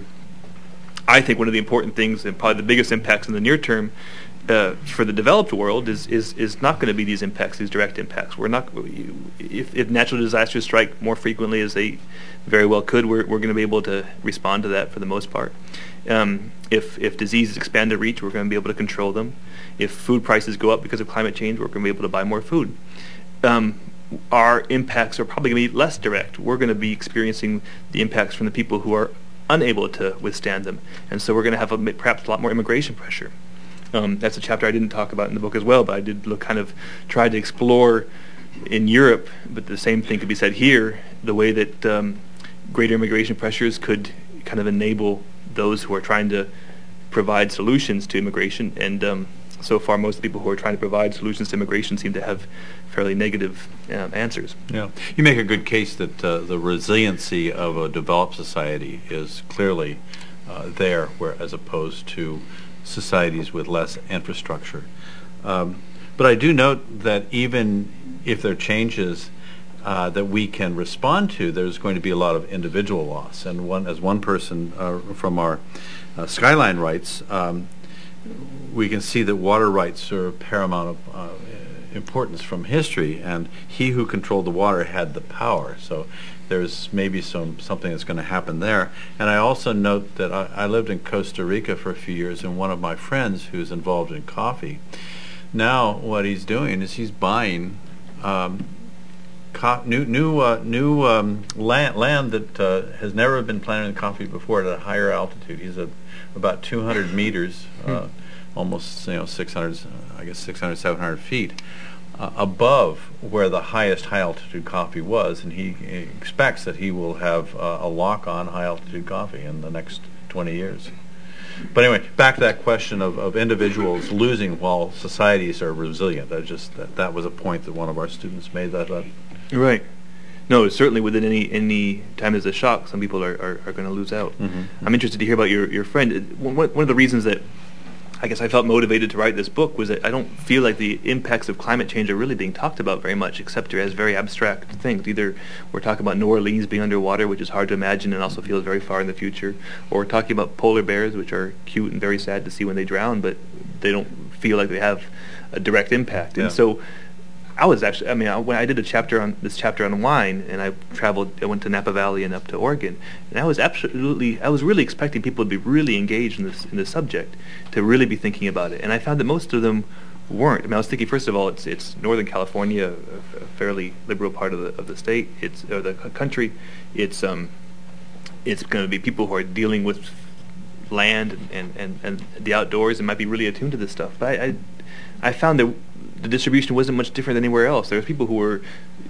I think one of the important things and probably the biggest impacts in the near term Uh, for the developed world is is, is not going to be these impacts, these direct impacts. We're not if, if natural disasters strike more frequently as they very well could, we're we're going to be able to respond to that for the most part. Um, if if diseases expand their reach, we're going to be able to control them. If food prices go up because of climate change, we're going to be able to buy more food. Um, our impacts are probably going to be less direct. We're going to be experiencing the impacts from the people who are unable to withstand them, and so we're going to have a, perhaps a lot more immigration pressure. Um, that's a chapter I didn't talk about in the book as well, but I did look, kind of try to explore in Europe, but the same thing could be said here, the way that um, greater immigration pressures could kind of enable those who are trying to provide solutions to immigration. And um, so far, most people who are trying to provide solutions to immigration seem to have fairly negative um, answers. Yeah, you make a good case that uh, the resiliency of a developed society is clearly uh, there, where as opposed to societies with less infrastructure. Um, but I do note that even if there are changes uh, that we can respond to, there's going to be a lot of individual loss. And one, as one person uh, from our uh, Skyline writes, um, we can see that water rights are paramount of uh, importance from history, and he who controlled the water had the power. So there's maybe some something that's going to happen there. And I also note that I, I lived in Costa Rica for a few years, and one of my friends who's involved in coffee, now what he's doing is he's buying um, co- new new uh, new um, land land that uh, has never been planted in coffee before at a higher altitude. He's a, about two hundred meters, uh, almost you know six hundred, I guess six hundred, seven hundred feet. Uh, above where the highest high-altitude coffee was, and he, he expects that he will have uh, a lock-on high-altitude coffee in the next twenty years. But anyway, back to that question of, of individuals losing while societies are resilient. That just that, that was a point that one of our students made. That uh, right. No, certainly within any any time there's a shock, some people are, are, are going to lose out. Mm-hmm. I'm interested to hear about your, your friend. One, one of the reasons that I guess I felt motivated to write this book was that I don't feel like the impacts of climate change are really being talked about very much, except as very abstract things. Either we're talking about New Orleans being underwater, which is hard to imagine and also feels very far in the future, or we're talking about polar bears, which are cute and very sad to see when they drown, but they don't feel like they have a direct impact. Yeah. And so I was actually, I mean, I, when I did a chapter on this chapter on wine, and I traveled, I went to Napa Valley and up to Oregon, and I was absolutely, I was really expecting people to be really engaged in this in this subject, to really be thinking about it, and I found that most of them weren't. I mean, I was thinking, first of all, it's it's Northern California, a, a fairly liberal part of the of the state, it's or the country, it's um, it's going to be people who are dealing with land and, and, and, and the outdoors and might be really attuned to this stuff. But I, I, I found that the distribution wasn't much different than anywhere else. There was people who were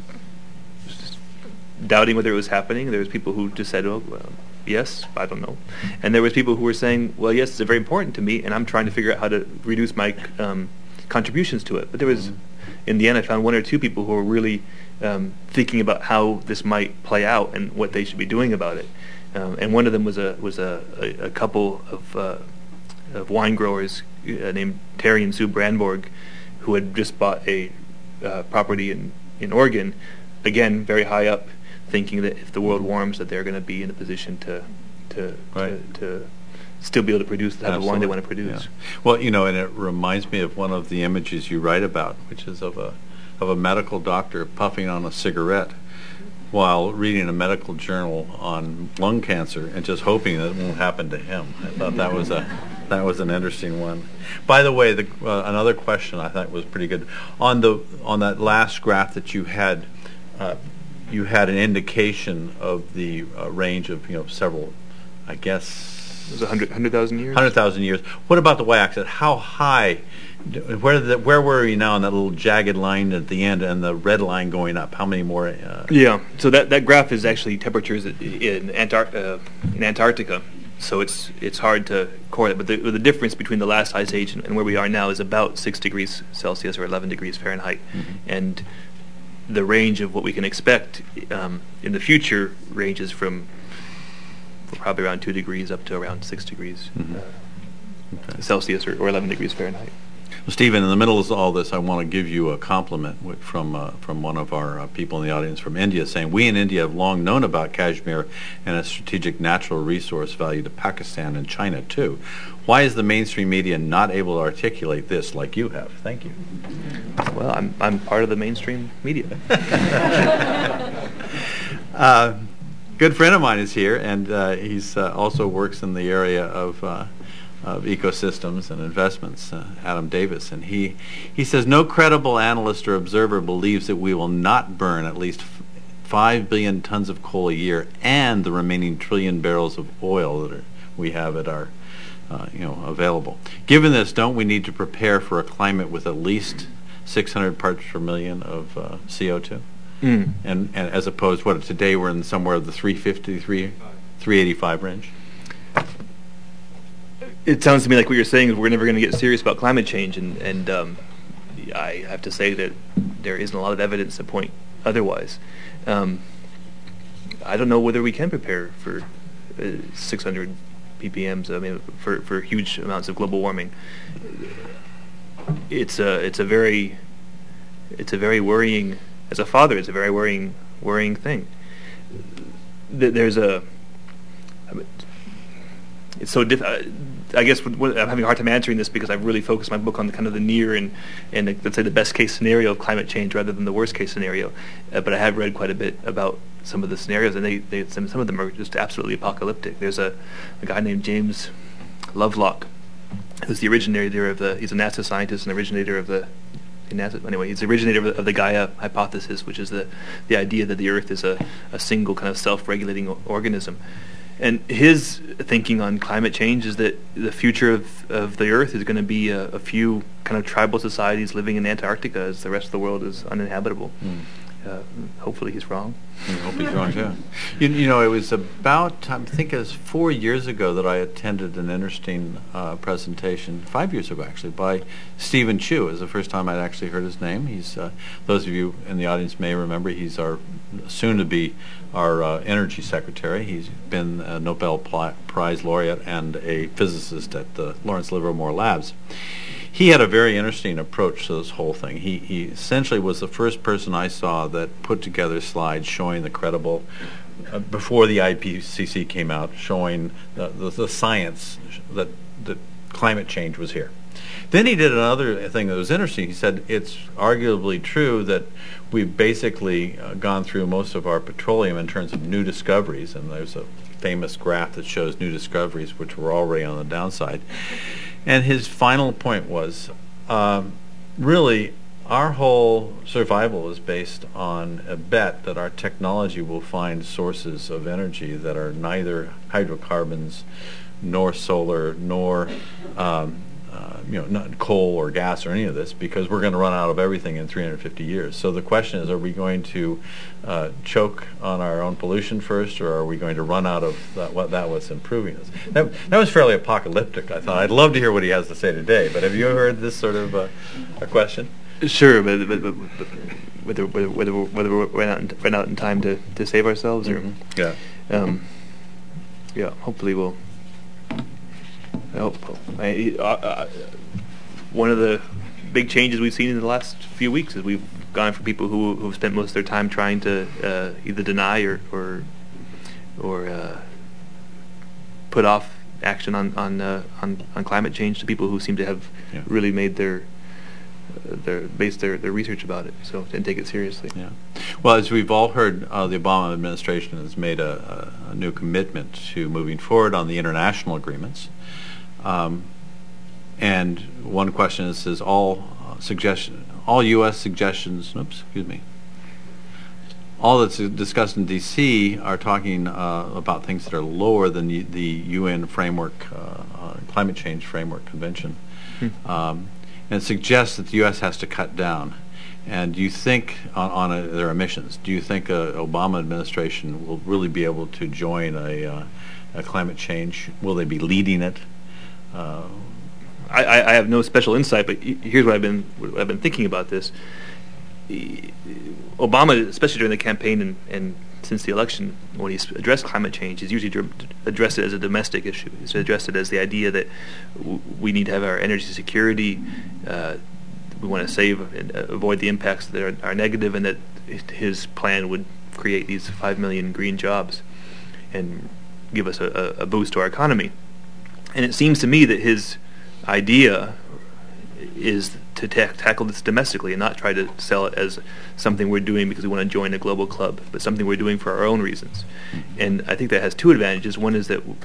doubting whether it was happening. There was people who just said, "Oh, well, yes, I don't know," and there was people who were saying, "Well, yes, it's very important to me, and I'm trying to figure out how to reduce my um, contributions to it." But there was, mm-hmm. in the end, I found one or two people who were really um, thinking about how this might play out and what they should be doing about it. Um, and one of them was a was a, a, a couple of, uh, of wine growers uh, named Terry and Sue Brandborg, who had just bought a uh, property in, in Oregon, again very high up, thinking that if the world warms, that they're going to be in a position to to, right. to to still be able to produce the type Absolutely. of wine they want to produce. Yeah. Well, you know, and it reminds me of one of the images you write about, which is of a of a medical doctor puffing on a cigarette while reading a medical journal on lung cancer and just hoping that it won't happen to him. I thought that was a that was an interesting one. By the way, the, uh, another question I thought was pretty good on the on that last graph that you had. Uh, you had an indication of the uh, range of, you know, several, I guess... It was one hundred, one hundred thousand years? one hundred thousand years. What about the y-axis? How high, where the, where were we now on that little jagged line at the end and the red line going up? How many more? Uh, yeah, so that, that graph is actually temperatures in, Antar- uh, in Antarctica. So it's it's hard to correlate. But the, the difference between the last ice age and, and where we are now is about six degrees Celsius or eleven degrees Fahrenheit. Mm-hmm. And the range of what we can expect um, in the future ranges from probably around two degrees up to around six degrees mm-hmm. uh, okay. Celsius or, or eleven degrees Fahrenheit. Well, Stephen, in the middle of all this, I want to give you a compliment w- from uh, from one of our uh, people in the audience from India, saying, "We in India have long known about Kashmir and its strategic natural resource value to Pakistan and China, too. Why is the mainstream media not able to articulate this like you have?" Thank you. Well, I'm I'm part of the mainstream media. uh, good friend of mine is here, and uh, he's uh, also works in the area of uh, of ecosystems and investments, uh, Adam Davis, and he he says no credible analyst or observer believes that we will not burn at least f- five billion tons of coal a year and the remaining trillion barrels of oil that are, we have at our uh, you know available. Given this, don't we need to prepare for a climate with at least six hundred parts per million of uh, C O two? Mm. And, and as opposed, what today we're in somewhere of the three fifty, three eighty-five range. It sounds to me like what you're saying is we're never going to get serious about climate change, and, and um, I have to say that there isn't a lot of evidence to point otherwise. Um, I don't know whether we can prepare for uh, six hundred P P Ms. I mean, for, for huge amounts of global warming. It's a it's a very it's a very worrying. As a father, it's a very worrying worrying thing. There's a I mean, it's so diff- I guess what, what, I'm having a hard time answering this because I've really focused my book on the, kind of the near and, and the, let's say the best case scenario of climate change rather than the worst case scenario. Uh, but I have read quite a bit about some of the scenarios, and they, they some, some of them are just absolutely apocalyptic. There's a, a guy named James Lovelock, who's the originator of the. He's a NASA scientist and originator of the. NASA, anyway, he's the originator of the, of the Gaia hypothesis, which is the the idea that the Earth is a, a single kind of self-regulating o- organism. And his thinking on climate change is that the future of, of the Earth is going to be a, a few kind of tribal societies living in Antarctica as the rest of the world is uninhabitable. Mm. Uh, hopefully he's wrong. I hope he's wrong, too. You, you know, it was about, I think it was four years ago that I attended an interesting uh, presentation, five years ago actually, by Stephen Chu. It was the first time I'd actually heard his name. He's, uh, those of you in the audience may remember, he's our soon-to-be our uh, energy secretary. He's been a Nobel Pli- Prize laureate and a physicist at the Lawrence Livermore Labs. He had a very interesting approach to this whole thing. He, he essentially was the first person I saw that put together slides showing the credible, uh, before the I P C C came out, showing the, the, the science that, that climate change was here. Then he did another thing that was interesting. He said it's arguably true that we've basically uh, gone through most of our petroleum in terms of new discoveries, and there's a famous graph that shows new discoveries which were already on the downside. And his final point was, um, really, our whole survival is based on a bet that our technology will find sources of energy that are neither hydrocarbons, nor solar, nor um, uh, you know, not coal or gas or any of this, because we're going to run out of everything in three hundred fifty years. So the question is, are we going to uh, choke on our own pollution first, or are we going to run out of that, what that was improving us? That, that was fairly apocalyptic, I thought. I'd love to hear what he has to say today, but have you heard this sort of uh, a question? Sure, but, but, but, but whether, whether, whether, whether we're run out in, run out in time to, to save ourselves, or... Mm-hmm. Yeah. Um, yeah, hopefully we'll... I hope. I, uh, uh, one of the big changes we've seen in the last few weeks is we've gone from people who who've spent most of their time trying to uh, either deny or or, or uh, put off action on on, uh, on on climate change to people who seem to have yeah. really made their uh, their based their, their research about it, so and take it seriously. Yeah. Well, as we've all heard, uh, the Obama administration has made a, a, a new commitment to moving forward on the international agreements. Um, and one question is: Is all uh, suggestion, all U S suggestions? Oops, excuse me. All that's discussed in D C are talking uh, about things that are lower than the, the U N framework, uh, uh, climate change framework convention, hmm. um, and it suggests that the U S has to cut down. And do you think on, on a, their emissions? Do you think a Obama administration will really be able to join a, uh, a climate change? Will they be leading it? Uh, I, I have no special insight, but here's what I've been what I've been thinking about this. Obama, especially during the campaign and, and since the election, when he's addressed climate change, he's usually addressed it as a domestic issue. He's addressed it as the idea that w- we need to have our energy security. Uh, we want to save and avoid the impacts that are, are negative, and that his plan would create these five million green jobs and give us a, a boost to our economy. And it seems to me that his idea is to ta- tackle this domestically and not try to sell it as something we're doing because we want to join a global club, but something we're doing for our own reasons. And I think that has two advantages. One is that w-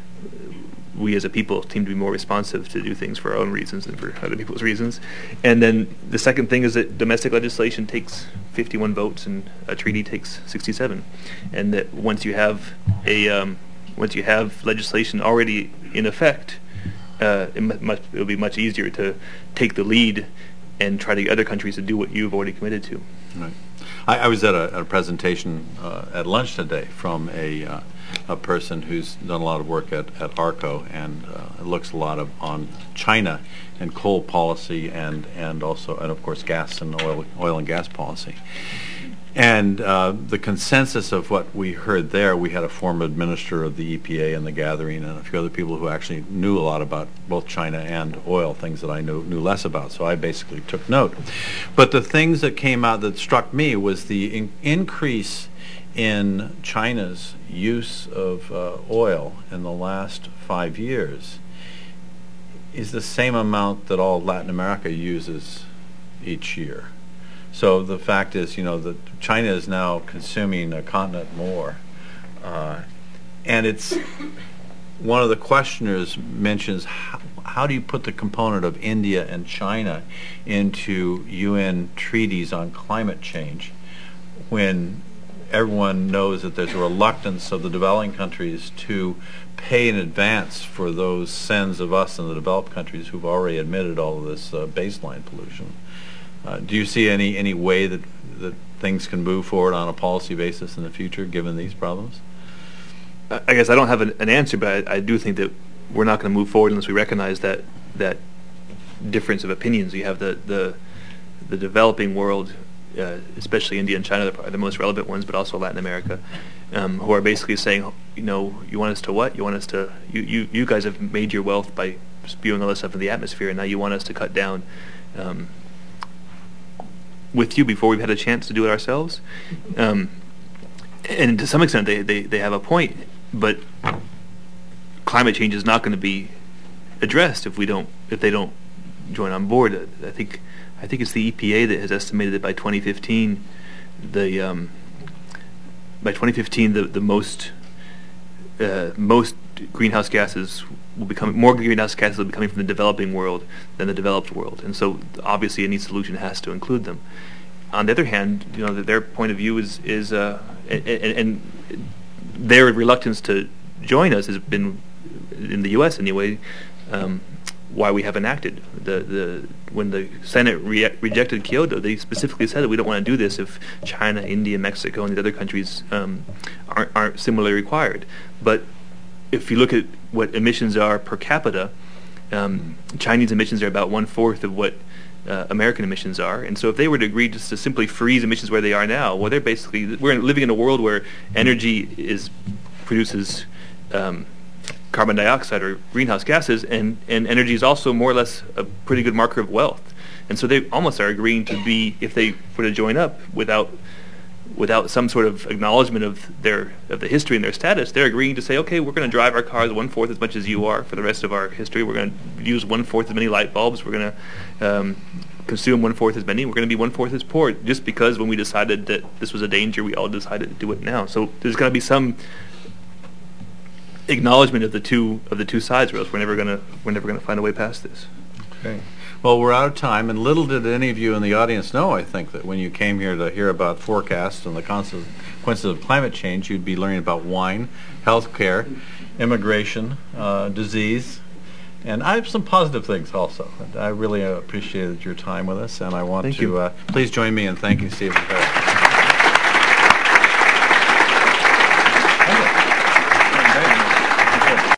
we as a people seem to be more responsive to do things for our own reasons than for other people's reasons. And then the second thing is that domestic legislation takes fifty-one votes and a treaty takes sixty-seven. And that once you have a um, once you have legislation already in effect, uh, it, much, it will be much easier to take the lead and try to get other countries to do what you've already committed to. Right. I, I was at a, a presentation uh, at lunch today from a uh, a person who's done a lot of work at, at ARCO, and uh, looks a lot of on China and coal policy, and, and also and of course gas and oil oil and gas policy. And uh, the consensus of what we heard there, we had a former administrator of the E P A in the gathering, and a few other people who actually knew a lot about both China and oil, things that I knew, knew less about, so I basically took note. But the things that came out that struck me was the in- increase in China's use of uh, oil in the last five years is the same amount that all Latin America uses each year. So the fact is, you know, that China is now consuming a continent more. Uh, and it's, one of the questioners mentions, how, how do you put the component of India and China into U N treaties on climate change when everyone knows that there's a reluctance of the developing countries to pay in advance for those sins of us in the developed countries who've already admitted all of this uh, baseline pollution. Uh, do you see any, any way that that things can move forward on a policy basis in the future, given these problems? I guess I don't have an, an answer, but I, I do think that we're not going to move forward unless we recognize that that difference of opinions. You have the the, the developing world, uh, especially India and China, are the most relevant ones, but also Latin America, um, who are basically saying, you know, you want us to what? You want us to? You, you, you guys have made your wealth by spewing all this stuff in the atmosphere, and now you want us to cut down. Um, with you before we've had a chance to do it ourselves. Um, and to some extent they, they, they have a point, but climate change is not going to be addressed if we don't if they don't join on board. I think I think it's the E P A that has estimated that by twenty fifteen the um, by twenty fifteen the, the most uh, most greenhouse gases will become more greenhouse gases will be coming from the developing world than the developed world, and so obviously any solution has to include them. On the other hand, you know, their point of view is is uh, and, and their reluctance to join us has been, in the U S anyway, um, why we haven't acted. The the when the Senate re- rejected Kyoto, they specifically said that we don't want to do this if China, India, Mexico, and the other countries um, aren't, aren't similarly required. But if you look at what emissions are per capita, um, Chinese emissions are about one fourth of what uh, American emissions are. And so if they were to agree just to simply freeze emissions where they are now, well, they're basically we're living in a world where energy is produces um, carbon dioxide or greenhouse gases, and, and energy is also more or less a pretty good marker of wealth. And so they almost are agreeing to be, if they were to join up without without some sort of acknowledgement of their of the history and their status, they're agreeing to say, okay, we're going to drive our cars one fourth as much as you are for the rest of our history. We're going to use one fourth as many light bulbs. We're going to um, consume one fourth as many. We're going to be one fourth as poor, just because when we decided that this was a danger, we all decided to do it now. So there's going to be some acknowledgement of the two of the two sides, or else we're never going to we're never going to find a way past this. Okay. Well, we're out of time, and little did any of you in the audience know, I think, that when you came here to hear about forecasts and the consequences of climate change, you'd be learning about wine, health care, immigration, uh, disease, and I have some positive things also. I really appreciated your time with us, and I want Thank to you. uh, please join me in thanking Stephen Parrish.